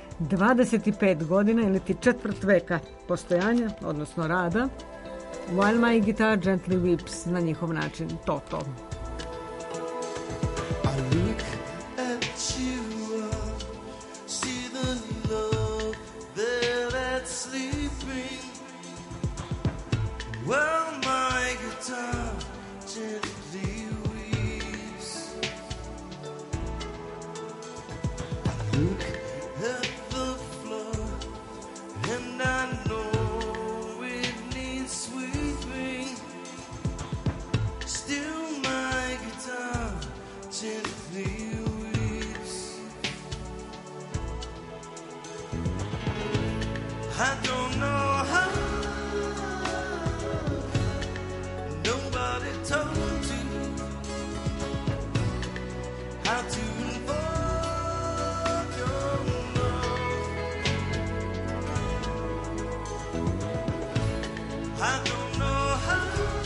25 godina ili ti četvrt veka postojanja, odnosno rada, While My Guitar Gently Weeps, na njihov način, Toto. I look at you, see the love there that's sleeping, while my guitar gently weeps. Look at the floor, and I know it needs sweeping. Still my guitar gently weeps. I don't know how. Nobody told you how to invoke your love. I don't know how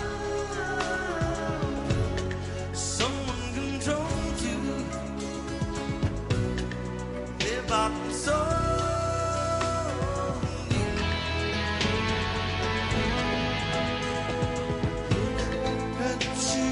someone controls you. Their body and soul. At you.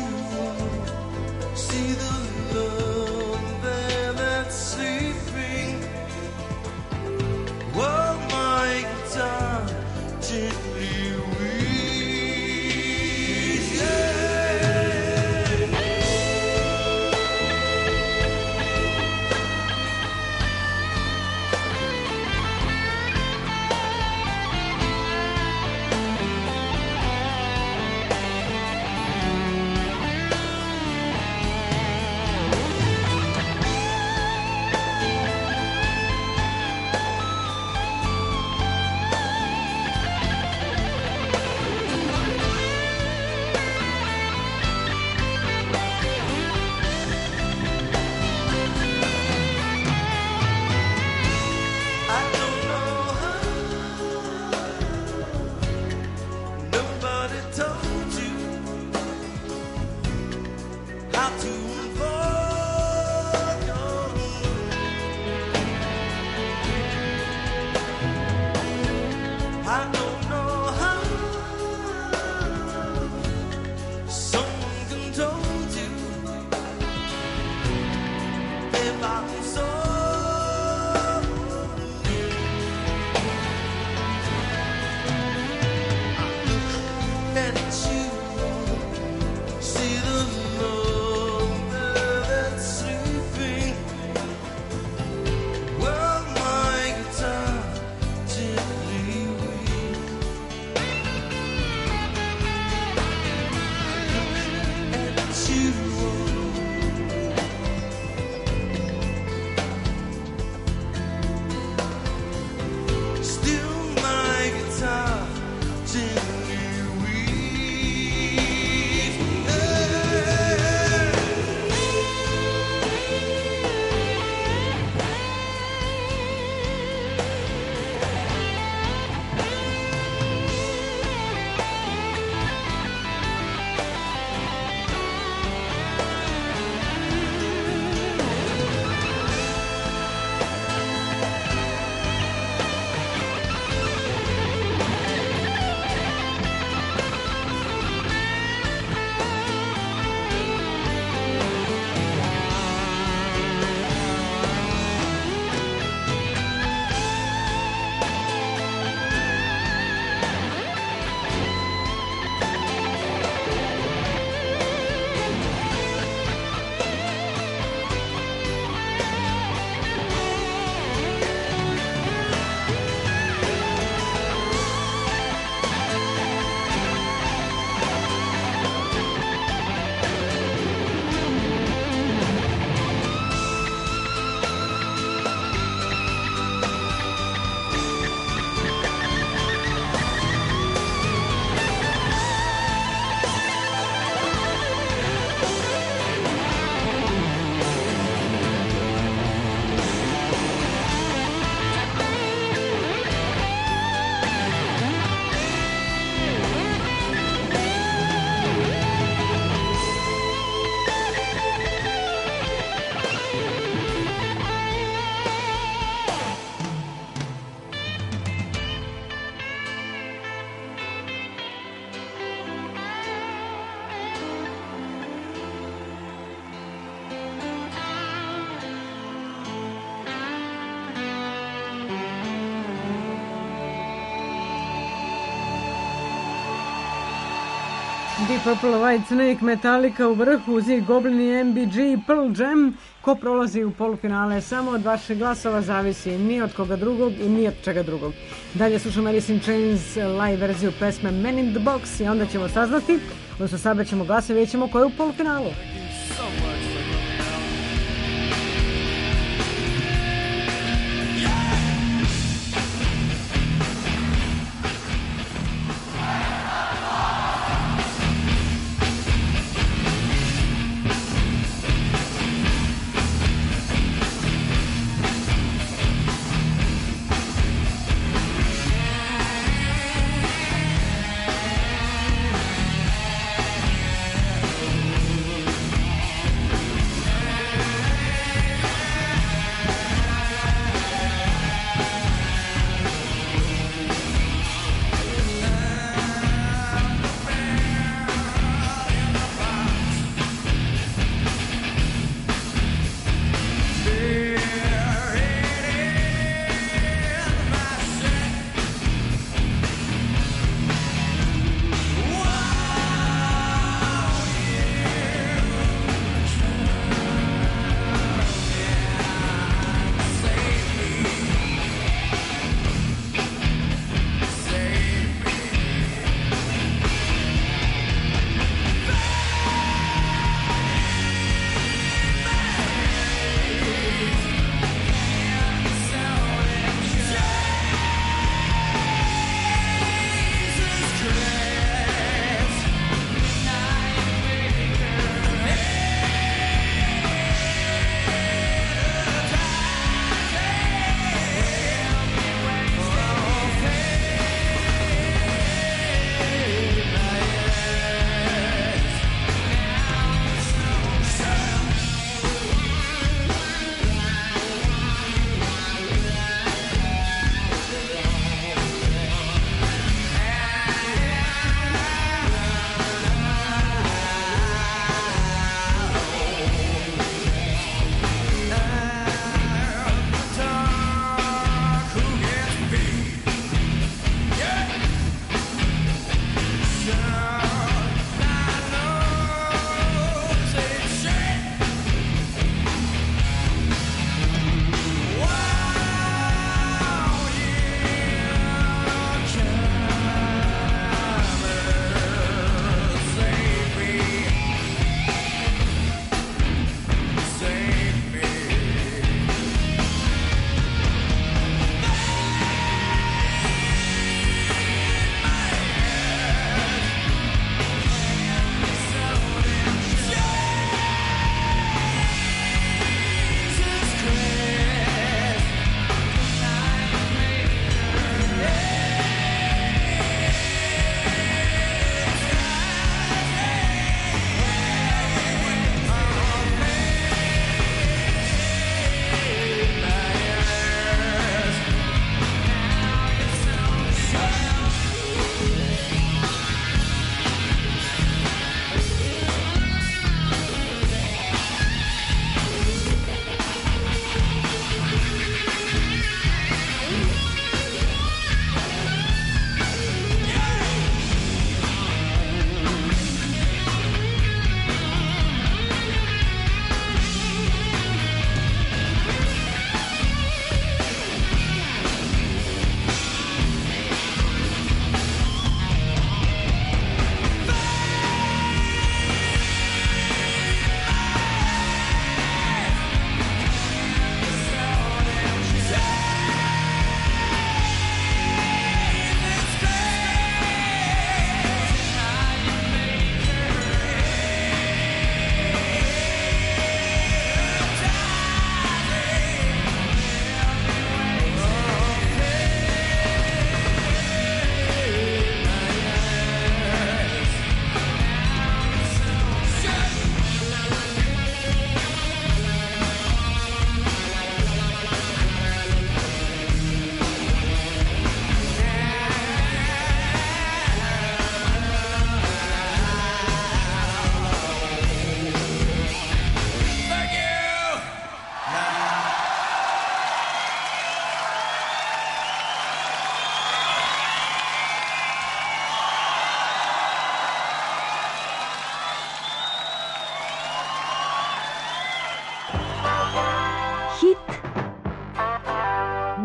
Deep Purple, White Snake, Metallica u vrhu, Zig Goblin, MBG, Pearl Jam. Ko prolazi u polufinale? Samo od vaših glasova zavisi, ni od koga drugog i ni od čega drugog. Dalje slušamo Alice in Chains live verziju pesme Man in the Box i onda ćemo saznati, odnosno sabraćemo glasove i vidjet ćemo ko je u polufinalu. Thank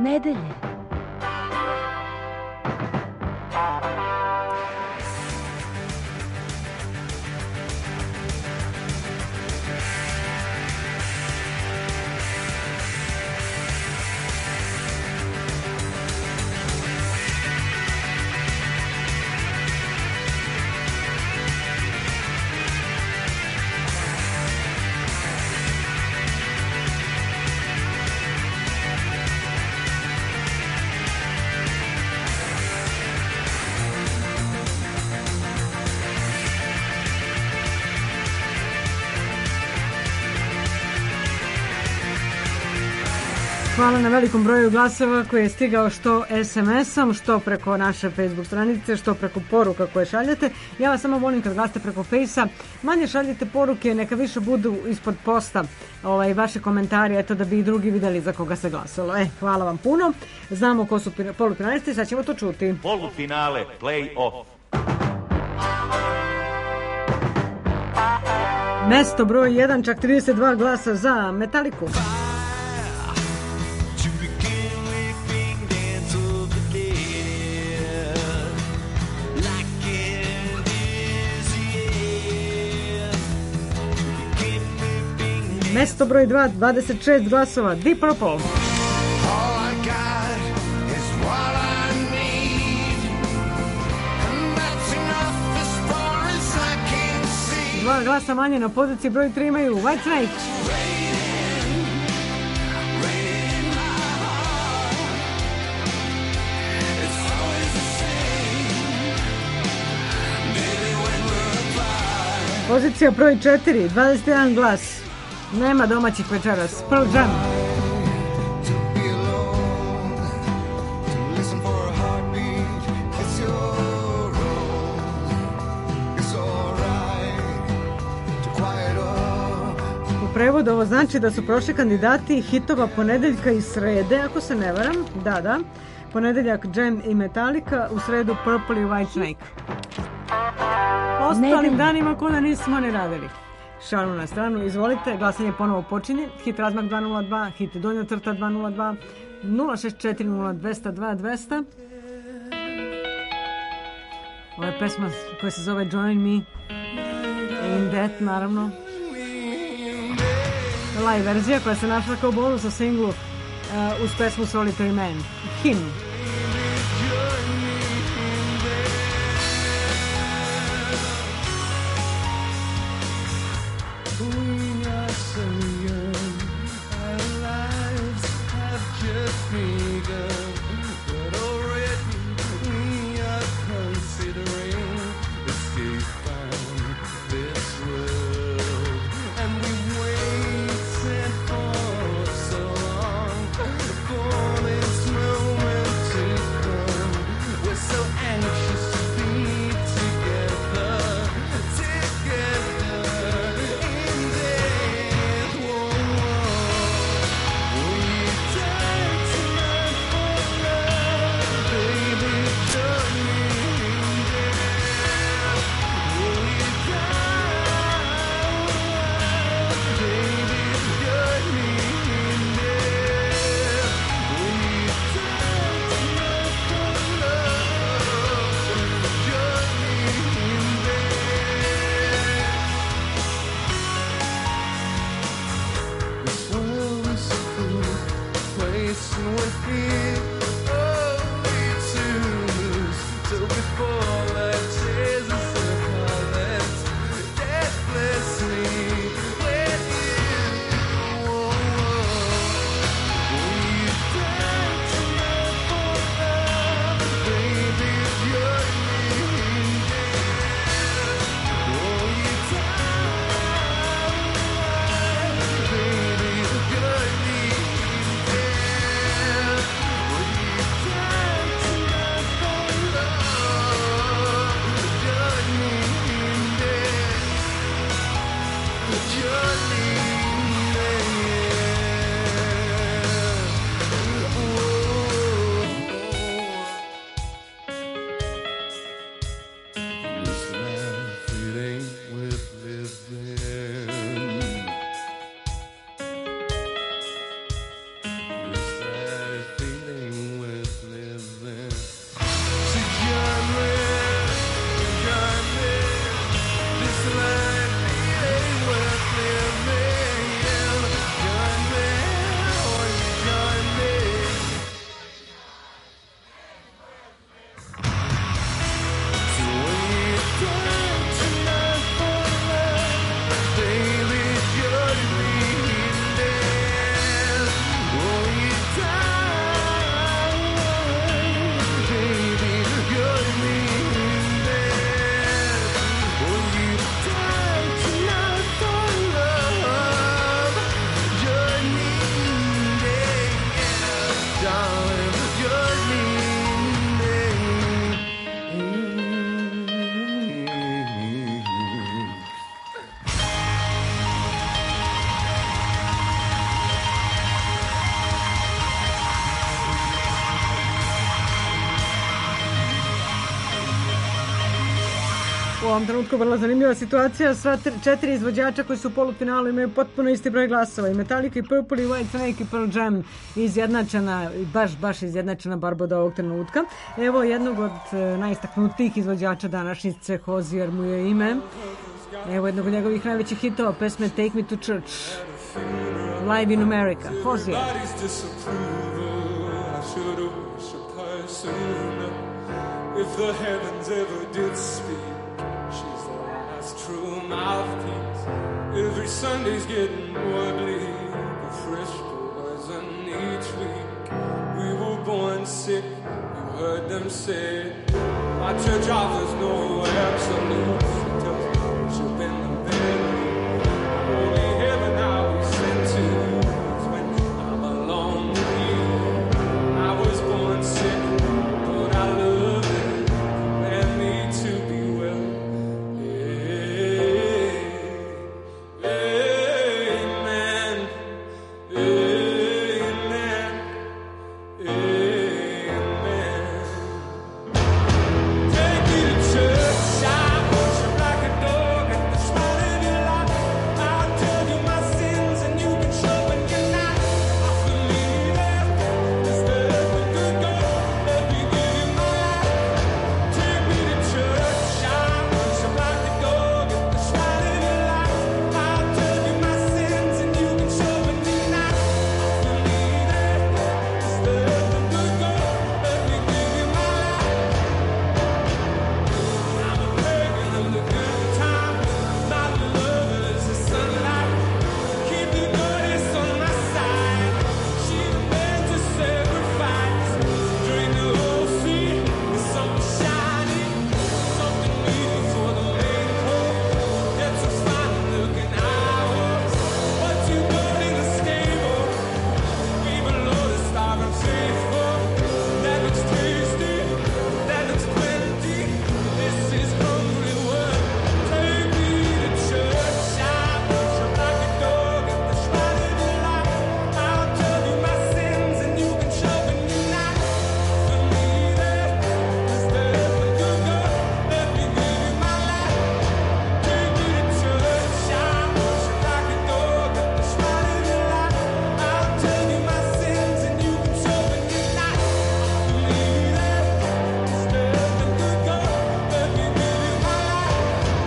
nedelje. Hvala na velikom broju glasova koji je stigao što SMS-om, što preko naše Facebook stranice, što preko poruka koje šaljete. Ja vas samo volim kad glasate preko Fejsa, manje šaljete poruke, neka više budu ispod posta vaše komentari, eto da bi i drugi vidjeli za koga se glasalo. Hvala vam puno. Znamo ko su polufinalisti, sad ćemo to čuti. Polufinale, play-off. Mesto broj 1, čak 32 glasa za Metaliku. Mesto broj 2, 26 glasova, Deep Purple. Dva glasa manje na poziciji broj 3 imaju White Snake. Pozicija broj 4, 21 glas. Nema domaćih večeras. Pearl Jam. U prevodu ovo znači da su prošli kandidati hitova ponedeljka i srede, ako se ne varam. Da. Ponedeljak Jam i Metallica, u sredu Purple i White Snake. Ostalim danima ko da nismo ni radili. Šalu na stranu, izvolite, glasanje ponovo počinje. Hit razmak 202, hit donja crta 202, 0640202. Ovo je pesma koja se zove Join Me in That, naravno. Live verzija koja se našla kao bonus sa singlu uz pesmu Solitary Man. Hymn. For this moment ovom trenutku vrlo zanimljiva situacija. Sva 4 izvođača koji su u polufinalu imaju potpuno isti broj glasova. I Metallica, i Purple, i White Snake, i Pearl Jam izjednačena, baš izjednačena bar do ovog trenutka. Evo jednog od najistaknutijih izvođača današnjice, Hozier mu je ime. Evo jednog od njegovih najvećih hitova, pesme Take Me to Church, Live in America. Hozier. If the heavens ever did speak, she's the last true mouthpiece. Every Sunday's getting more bleak, a fresh poison each week. We were born sick, you heard them say. My church offers no absolutes. It tells me worship in the bedroom. Only heaven I was sent to is when I belong with you. I was born sick, but I love it. To be well, amen, amen, amen. Take me to church, I worship like a dog at the shrine of your life. I'll tell you my sins and you can show when you're not. Offer me that, is there a good God? Let me give you my life. Take me to church, I worship like a dog at the shrine of your life. I'll tell you my sins and you can show when you're not. Offer me that, is there a good God? Let me give you my life. I'm a pagan of the good time. My love is the sunlight. Keep the goddess on my side. She's meant to sacrifice. Drink the whole sea. There's something shiny, something meaty for the main course. That's a fine looking hours. What you got in the stable? We below the starving faithful. That looks tasty. That looks plenty. This is hungry work. Take me to church. I worship like a dog at the shrine of your life. I'll tell you my sins and you can show when you're not. For me that is there a good God? Let me give you my life. Take me to church. I worship like a dog at the shrine of your life. I'll tell you my sins and you can show when you're not. For me that is there a good God? Let me give you my life.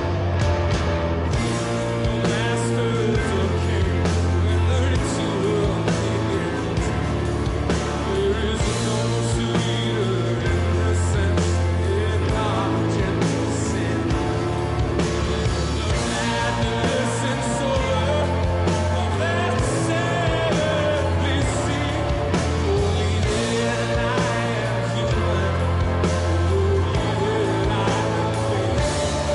Masters or kings, when the ritual begins, there is no sweeter innocence in our gentle sin. The madness and sorrow of that sadly sea. Only that I am human, only that I am faith.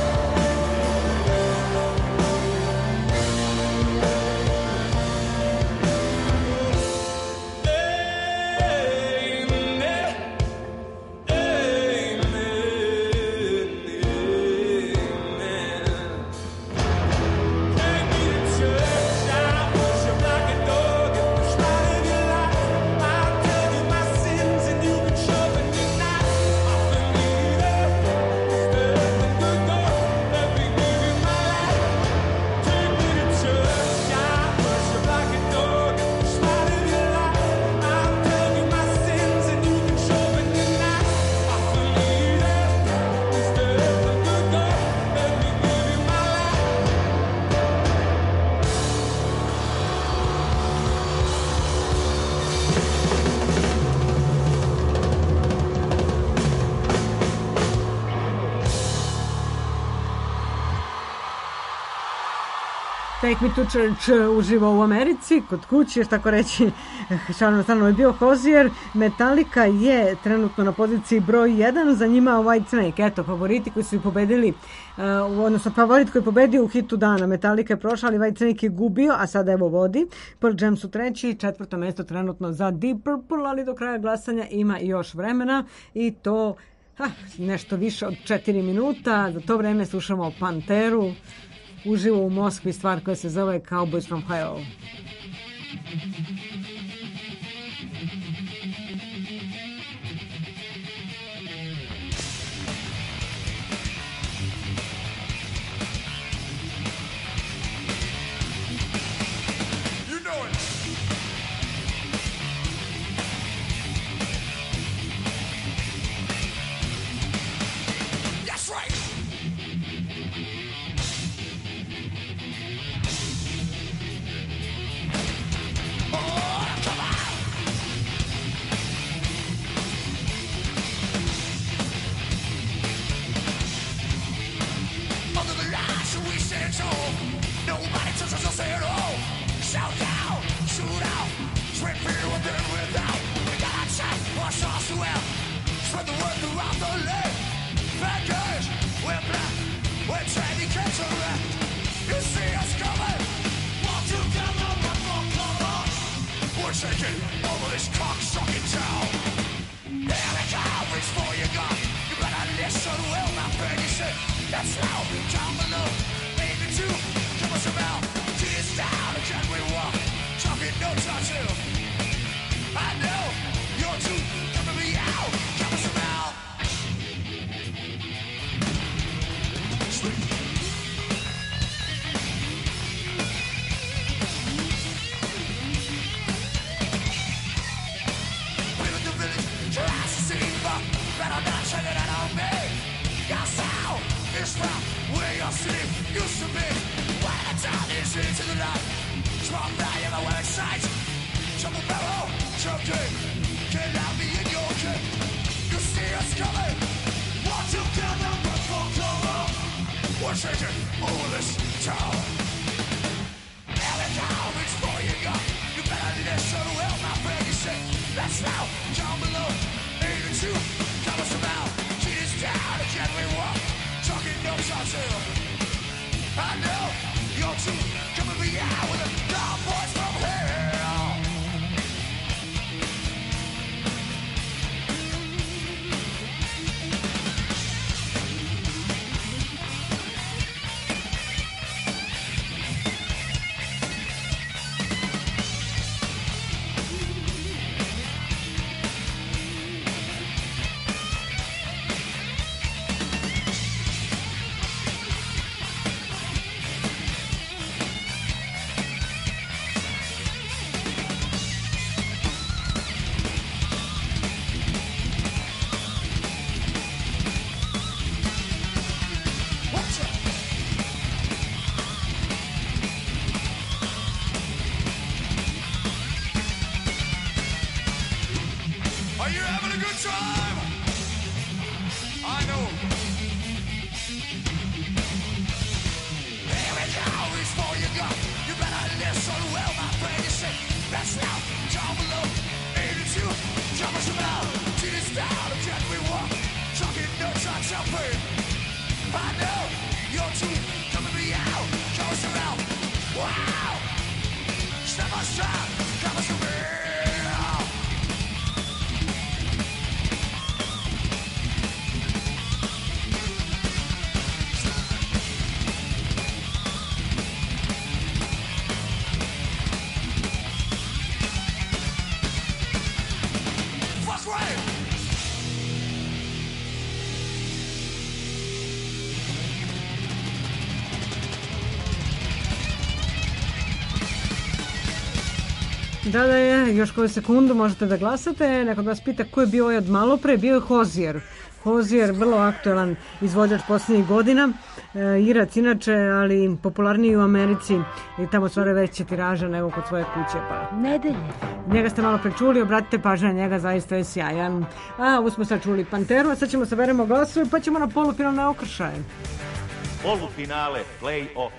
Take Me to Church uživo u Americi, kod kuće, tako reći, šalno stano je bio Hozier. Metallica je trenutno na poziciji broj 1, za njima White Snake. Eto, favoriti koji su i pobedili, odnosno favorit koji je pobedio u hitu dana. Metallica je prošla, ali White Snake je gubio, a sada evo vodi. Pearl Jam su treći, četvrto mesto trenutno za Deep Purple, ali do kraja glasanja ima još vremena i to nešto više od 4 minuta. Za to vreme slušamo Panteru, uživo u Moskvi, stvar koja se zove Cowboys from Hell. say it all. Shout down, shoot out, drink beer with and without. We got our time, our sauce to well. Spread the word throughout the land. Bad guys, we're black, we're trying to catch a rat. You see us coming, walk together, but for cover. We're taking over this cocksucking town. Here we go, reach for your gun. You better listen well, my friend. You say, that's loud, down below. Maybe two, come us about. Tears down, can we walk? Talking no tattoo. I know, you're too, coming me out. Come us about. Better not check it out on me. Your sound is from where your city used to be. When the time is into the light, strong night everywhere in sight. Trouble barrel, choking, can't have me in your kick. You see us coming, walk together, but for cover. We're taking over this town. Here we go, reach for your gun. You better listen well, my friend. You say, that's now, down below. 82, come us about. Tears down, can we walk? Talking no tattoo. I know, you're too, coming me out with a dog voice from hell. Are you having a good time? I know. Here we go, reach for your gun. You better listen well, my friend. You say, that's now, down below. 82, jump us about. Tears down, can we walk? Talking no time, self-pain. I know, you're too, coming me out. Come us around. Wow! Step aside, come us around. Da, još koju sekundu možete da glasate. Neko od vas pita ko je bio ovaj od malo pre. Bio je Hozier. Hozier, vrlo aktualan izvođač posljednjih godina. Irac inače, ali popularniji u Americi i tamo stvara veće tiraža nego kod svoje kuće. Pa. Nedelje. Njega ste malo prečuli, obratite pažnju na njega, zaista je sjajan. A, ovo smo sad čuli Panteru, a sad ćemo saberemo glasove pa ćemo na polufinalne okršaje. Polufinale, play-off.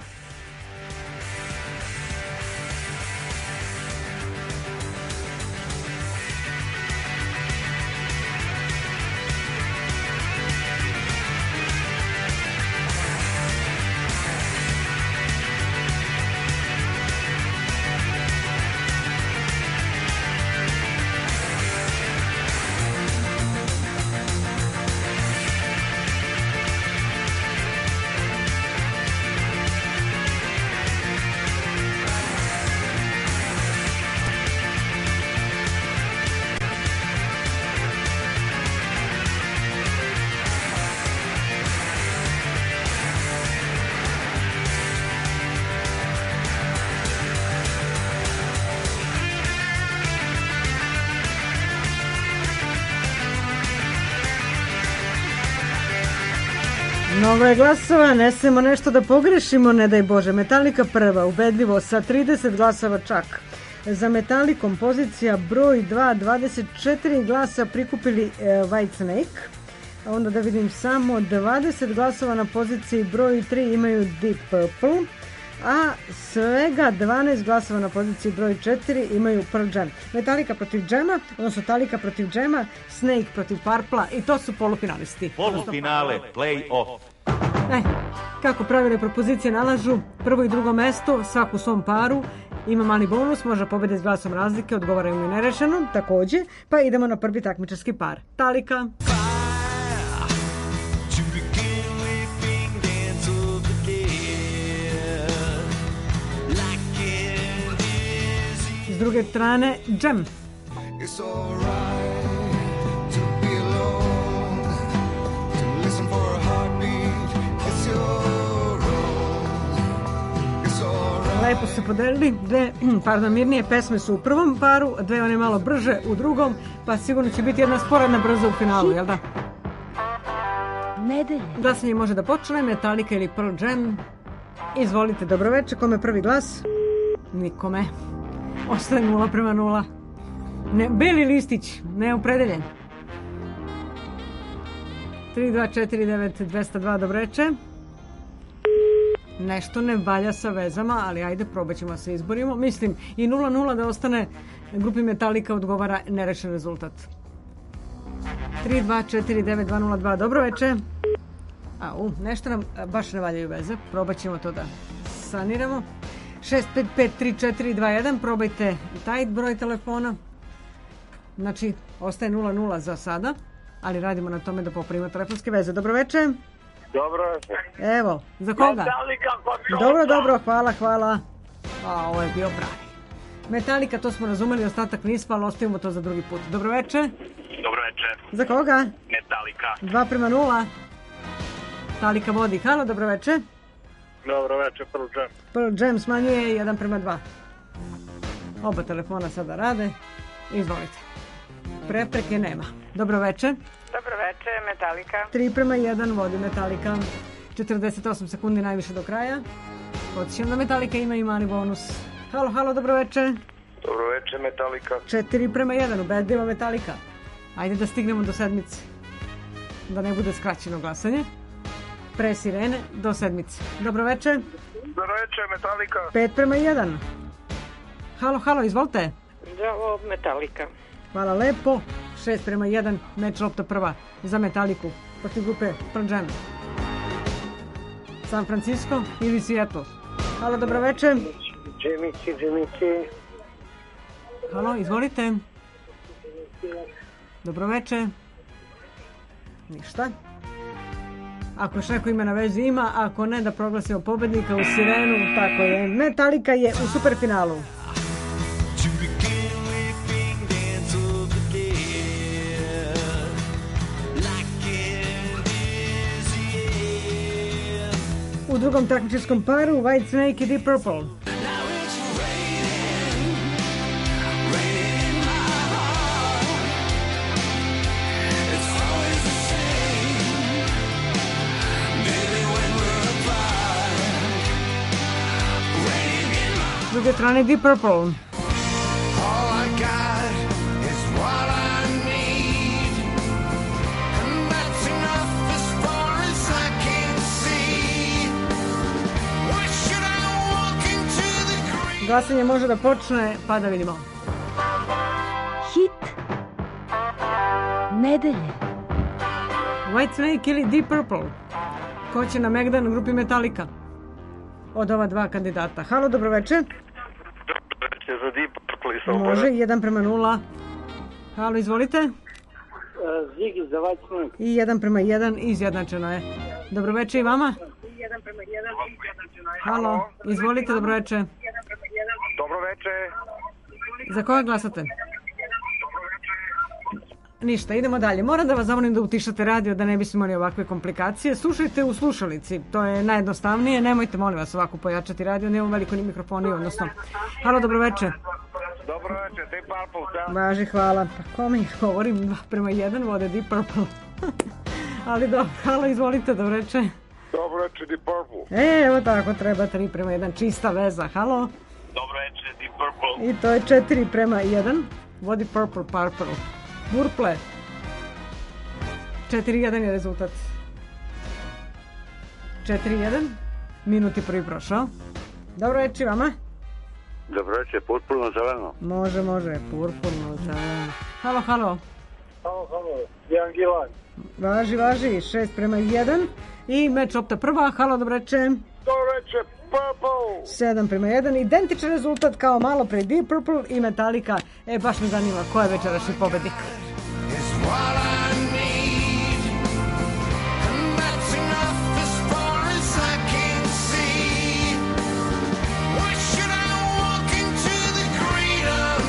Mnogo je glasova, ne smemo nešto da pogrešimo, ne daj Bože. Metallica prva, ubedljivo, sa 30 glasova čak. Za Metallicom pozicija broj 2, 24 glasa prikupili Whitesnake. A onda da vidim samo 20 glasova na poziciji broj 3 imaju Deep Purple. a svega 12 glasova na poziciji broj 4 imaju Pearl Jam. Metallica protiv Jama, odnosno Metallica protiv Jama, Snake protiv Purpla i to su polufinalisti. Polufinale, play-off. Kako pravile propozicije nalažu, prvo i drugo mesto, svak u svom paru, ima mali bonus, može pobediti s glasom razlike, odgovaraju mi nerešeno, takođe, pa idemo na prvi takmičarski par. Metallica. S druge strane, Jam. It's alright to be alone, to listen for a heartbeat. It's your own. It's alright. Lepo se podelili, mirnije pesme su u prvom paru, dve one malo brže u drugom, pa sigurno će biti jedna sporedna brza u finalu, jel da? Nedelje. Glasanje može da počne, Metallica ili Pearl Jam. Izvolite, dobroveče, kome prvi glas? Nikome. Ostaje 0:0. Beli listić, neopredeljen. 3249202, dobreče. Nešto ne valja sa vezama, ali ajde, probat ćemo se izborimo. Mislim, i 0:0 da ostane grupi Metallica odgovara nerešen rezultat. 3249202, dobroveče. Nešto nam baš ne valjaju veze, probat ćemo to da saniramo. 6553421, probajte taj broj telefona. Znači, ostaje 0:0 za sada, ali radimo na tome da popravimo telefonske veze. Dobroveče. Dobroveče. Evo, za koga? Dobro, hvala. Ovo je bio pravi. Metallica, to smo razumeli, ostatak nismo, ali ostavimo to za drugi put. Dobroveče. Dobroveče. Za koga? Metallica. 2:0. Metallica vodi. Halo, dobroveče. Dobroveče, Pearl Jam. Pearl Jam smanjuje 1:2. Oba telefona sada rade. Izvolite. Prepreke nema. Dobroveče. Dobroveče, Metallica. 3:1 vodi Metallica. 48 sekundi najviše do kraja. Podsjećam da Metallica ima i mali bonus. Halo, dobroveče. Dobroveče, Metallica. 4:1 ubedljiva Metallica. Ajde da stignemo do sedmice. Da ne bude skraćeno glasanje. Pre sirene do sedmice. Dobroveče. Dobroveče, Metallica. 5:1. Halo, izvolite. Zdravo, Metallica. Hvala lepo. 6:1, meč lopta prva za Metalliku protiv grupe Pearl Jam. San Francisco ili Seattle? Halo, dobroveče. Džemici. Halo, izvolite. Dobroveče. Ništa. Ako još neko ime na vezi ima, ako ne da proglasimo pobednika u sirenu, tako je. Metallica je u superfinalu. U drugom takmičarskom paru Whitesnake i Deep Purple. S druge strane Deep Purple. All I got is what I need, and that's enough as far as I can see. Why should I walk into the green? Glasanje može da počne, pa da vidimo. Hit nedelje. Whitesnake ili Deep Purple? Ko će na Megdan u grupi Metallica? Od ova dva kandidata. Halo, dobroveče. Dobroveče za Deep Purple i Sobora. Može, 1:0. Halo, izvolite. Ziggy za Whitesnake. I 1:1, izjednačeno je. Dobroveče i vama. Halo, izvolite, dobroveče. Dobroveče. Za koga glasate? Ništa, idemo dalje. Moram da vas zamolim da utišate radio da ne bismo imali ovakve komplikacije. Slušajte u slušalici, to je najjednostavnije. Nemojte, molim vas, ovako pojačati radio, nemamo veliko ni mikrofoni, odnosno. Halo, dobroveče. Dobroveče, Deep Purple, da. Važi, hvala. Pa kome ih govorim? 2:1 vode Deep Purple. Ali dobro, halo, izvolite, dobroveče. Dobroveče, Deep Purple. Evo tako treba, 3:1, čista veza. Halo. Dobroveče, Deep Purple. I to je 4:1, vodi Purple. Purple. 4:1 je rezultat. 4:1. Minut je prvi prošao. Dobro večer vama. Dobro večer, potpuno zeleno. Može, purpurno zeleno. Halo. Halo, Jan Gilan. Važi, 6:1 i meč opta prva. Halo, dobro večer. Dobro večer, Purple. 7:1, identičan rezultat kao malo pre Deep Purple i Metallica. Baš me zanima ko je večerašnji pobednik. What I need, and that's enough as far as I can see. Why should I walk into the great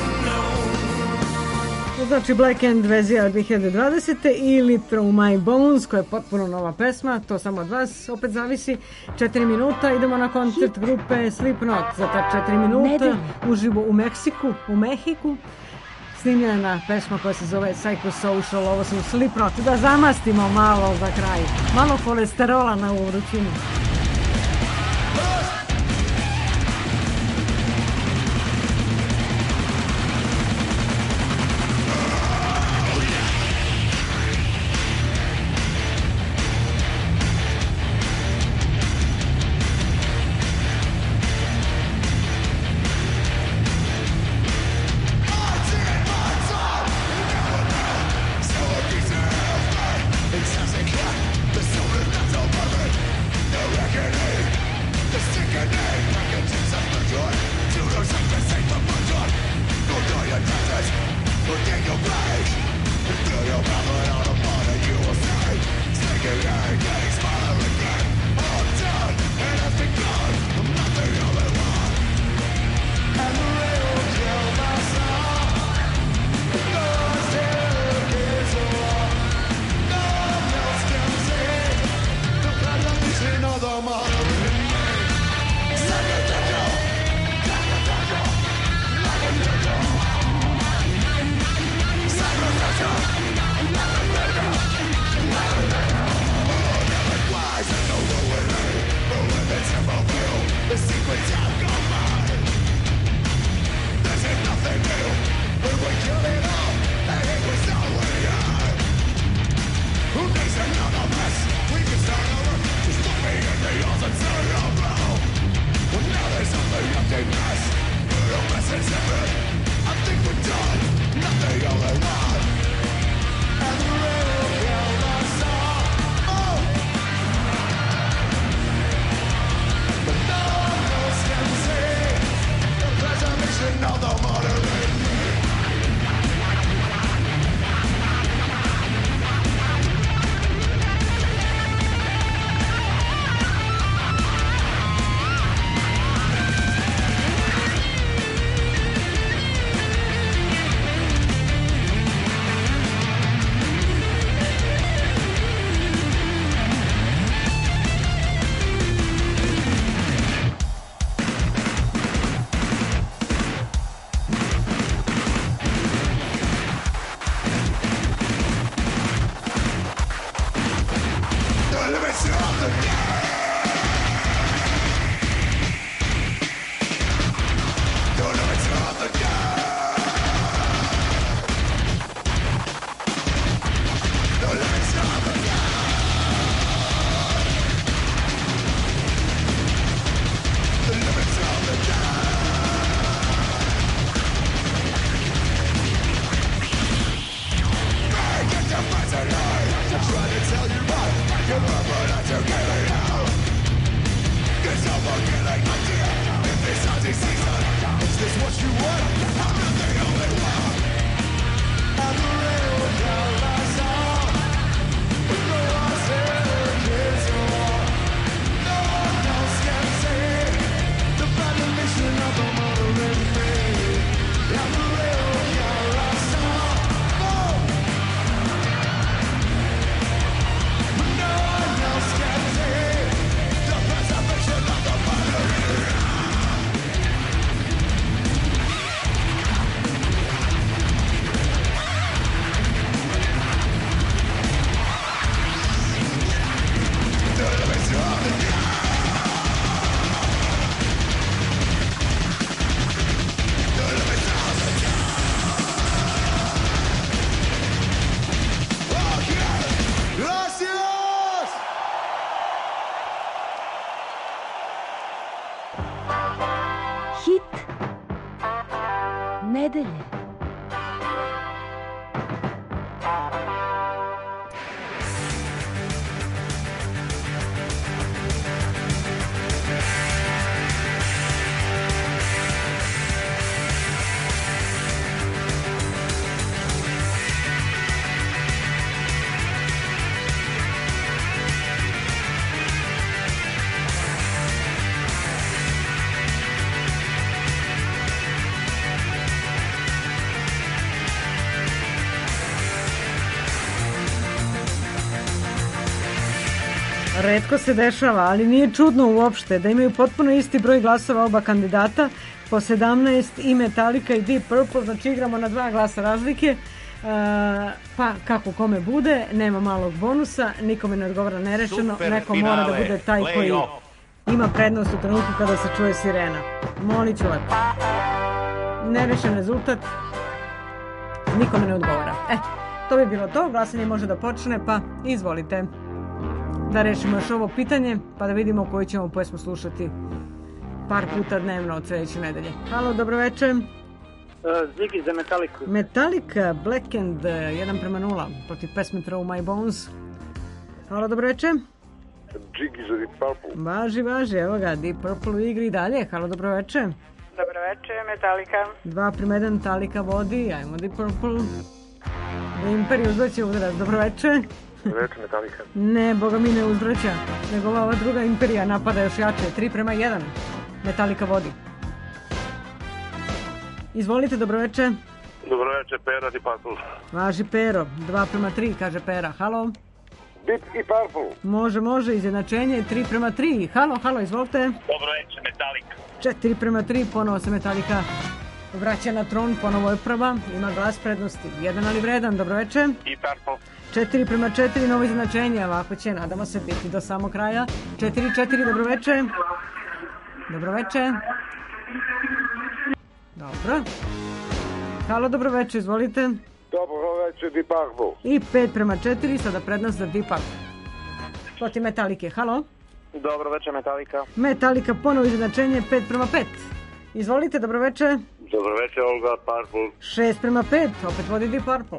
unknown? Znači Black End verzija 2020. ili Through My Bones, koja je potpuno nova pesma, to samo od vas opet zavisi. 4 minuta, idemo na koncert grupe Slipknot za ta 4 minuta, uživo u Mehiku. Snimljena pesma koja se zove Psychosocial, ovo su Slipknot, da zamastimo malo za kraj, malo kolesterola na ovu vrućinu. Hit nedelje. Retko se dešava, ali nije čudno uopšte da imaju potpuno isti broj glasova oba kandidata, po 17 i Metallica i Deep Purple, znači igramo na 2 glasa razlike, pa kako kome bude, nema malog bonusa, nikome ne odgovara nerešeno, Super neko finale, mora da bude taj koji play-off. ima prednost u trenutku kada se čuje sirena. Molit ću lepo. Nerešen rezultat, nikome ne odgovara. To bi bilo to, glasanje može da počne, pa izvolite da rešimo još ovo pitanje, pa da vidimo koju ćemo pesmu slušati par puta dnevno od sljedeće nedelje. Halo, dobro večer. Ziggy za Metallica. Metallica, Black and 1:0 protiv pesme Throw My Bones. Halo, dobro večer. Ziggy za Deep Purple. Važi, evo ga, Deep Purple u igri i dalje. Halo, dobro večer. Dobro večer, Metallica. 2:1 Metallica vodi, ajmo Deep Purple. Imperiju uzvraća udarac, dobro večer. Dobro večer, Metallica. Ne, boga mi ne uzvraća, nego ova druga Imperija napada još jače. 3:1 Metallica vodi. Izvolite, dobro večer. Dobro večer, Pera Deep Purple. Važi Pero, 2:3 kaže Pera. Halo. Deep i Purple. Može, izjednačenje 3:3. Halo, izvolite. Dobro večer, Metallica. 4:3, ponovo se Metallica vraća na tron, ponovo je prva, ima glas prednosti. Jedan ali vredan, dobro večer. I Purple. 4:4, novo izjednačenje, ovako će, nadamo se, biti do samog kraja. 4:4, dobro večer. Dobro večer. Dobro. Halo, dobro večer, izvolite. Dobro večer, Deep Purple. I 5:4, sada prednost za Deep Purple. Protiv Metallica, halo. Dobro večer, Metallica. Metallica, ponovo izjednačenje 5:5. Izvolite, dobro večer. Dobro večer, Olga Purple. 6:5, opet vodi Deep Purple.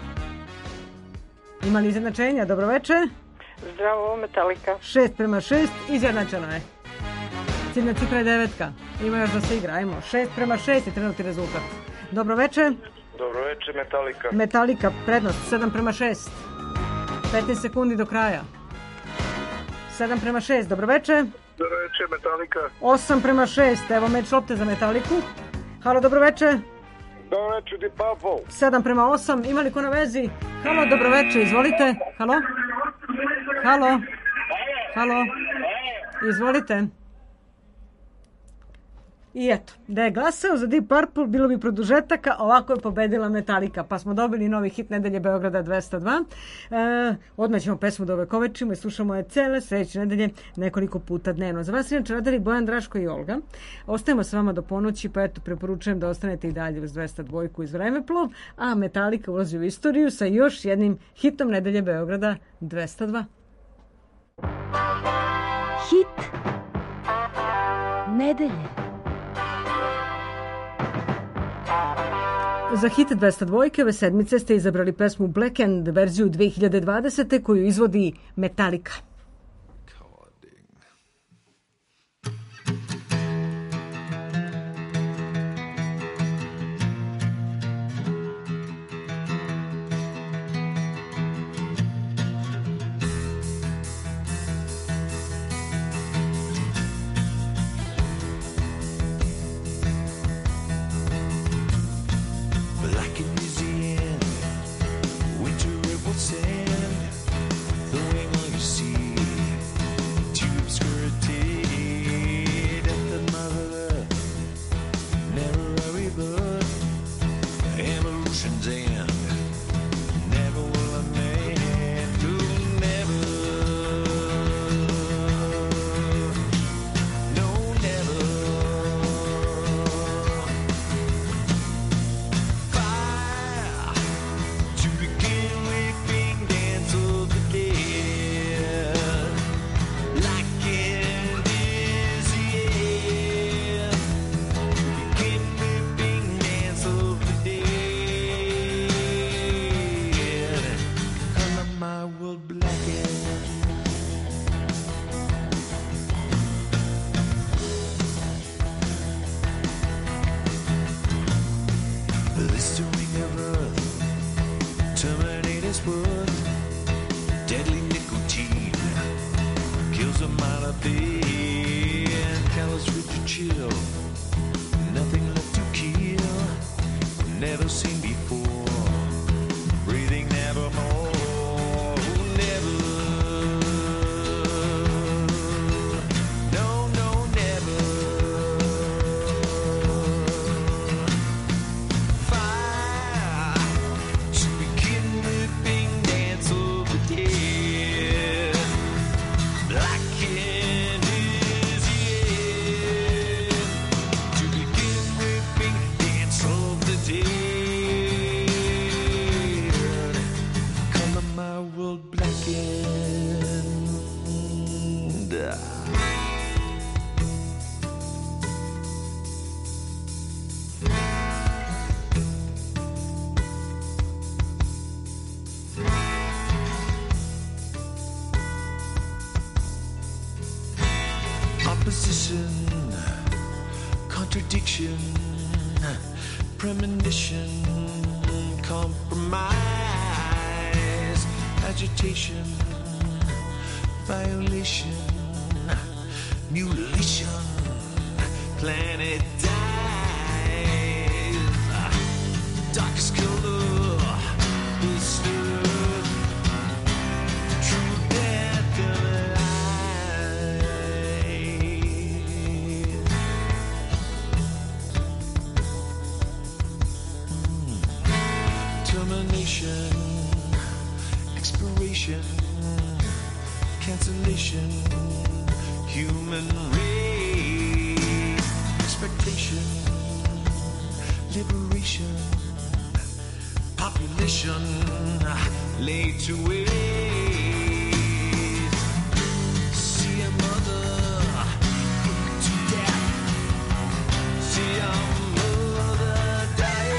Ima li izjednačenja? Dobro večer. Zdravo, Metallica. 6:6, izjednačeno je. Ciljna cifra je 9. Ima još da se igra, ajmo. 6:6 je trenutni rezultat. Dobro večer. Dobro večer, Metallica. Metallica, prednost 7:6. 15 sekundi do kraja. 7:6, dobro večer. Dobro večer, Metallica. 8:6, evo meč lopte za Metalliku. Halo, dobro večer. Dobro večer, Deep Purple. 7:8, ima li ko na vezi? Halo, dobro večer, izvolite. Halo, izvolite. I eto, da je glasao za Deep Purple, bilo bi produžetaka, ovako je pobedila Metallica, pa smo dobili novi hit nedelje Beograda 202. Odmah ćemo pesmu da ovekovečimo i slušamo je cele sljedeće nedelje nekoliko puta dnevno. Za vas inače radili Bojan, Draško i Olga. Ostajemo s vama do ponoći, pa eto, preporučujem da ostanete i dalje uz 202 iz Vremeplov, a Metallica ulazi u istoriju sa još jednim hitom nedelje Beograda 202. Hit nedelje. Za hit 202 ove sedmice ste izabrali pesmu Black End verziju 2020. koju izvodi Metallica. Black and Louisiana, winter rippled sand, the wing of your sea. never seen before. Breathing nevermore, never. No, no, never. Fire to begin with, being dance of the dead. Black candy's yeah. To begin with, being dance of the dead. Color my world blackened. Opposition, contradiction, premonition, compromise, agitation, violation, mutilation, planet dies, darkest color, this earth, true death of life. Termination, expiration, cancellation, human race, expectation, liberation, population, laid to waste. See a mother put to death. See a mother die.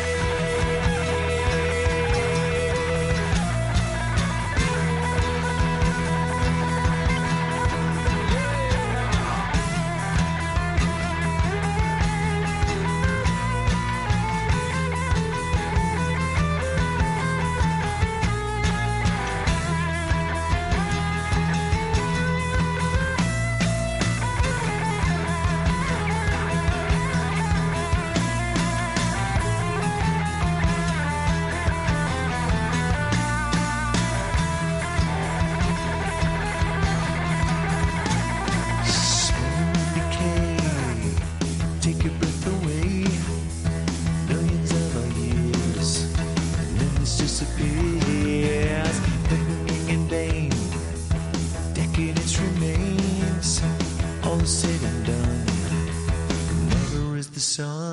Take your breath away. Millions of our years, and then this disappears. Living in vain, decadence remains. All is said and done. Never is the sun.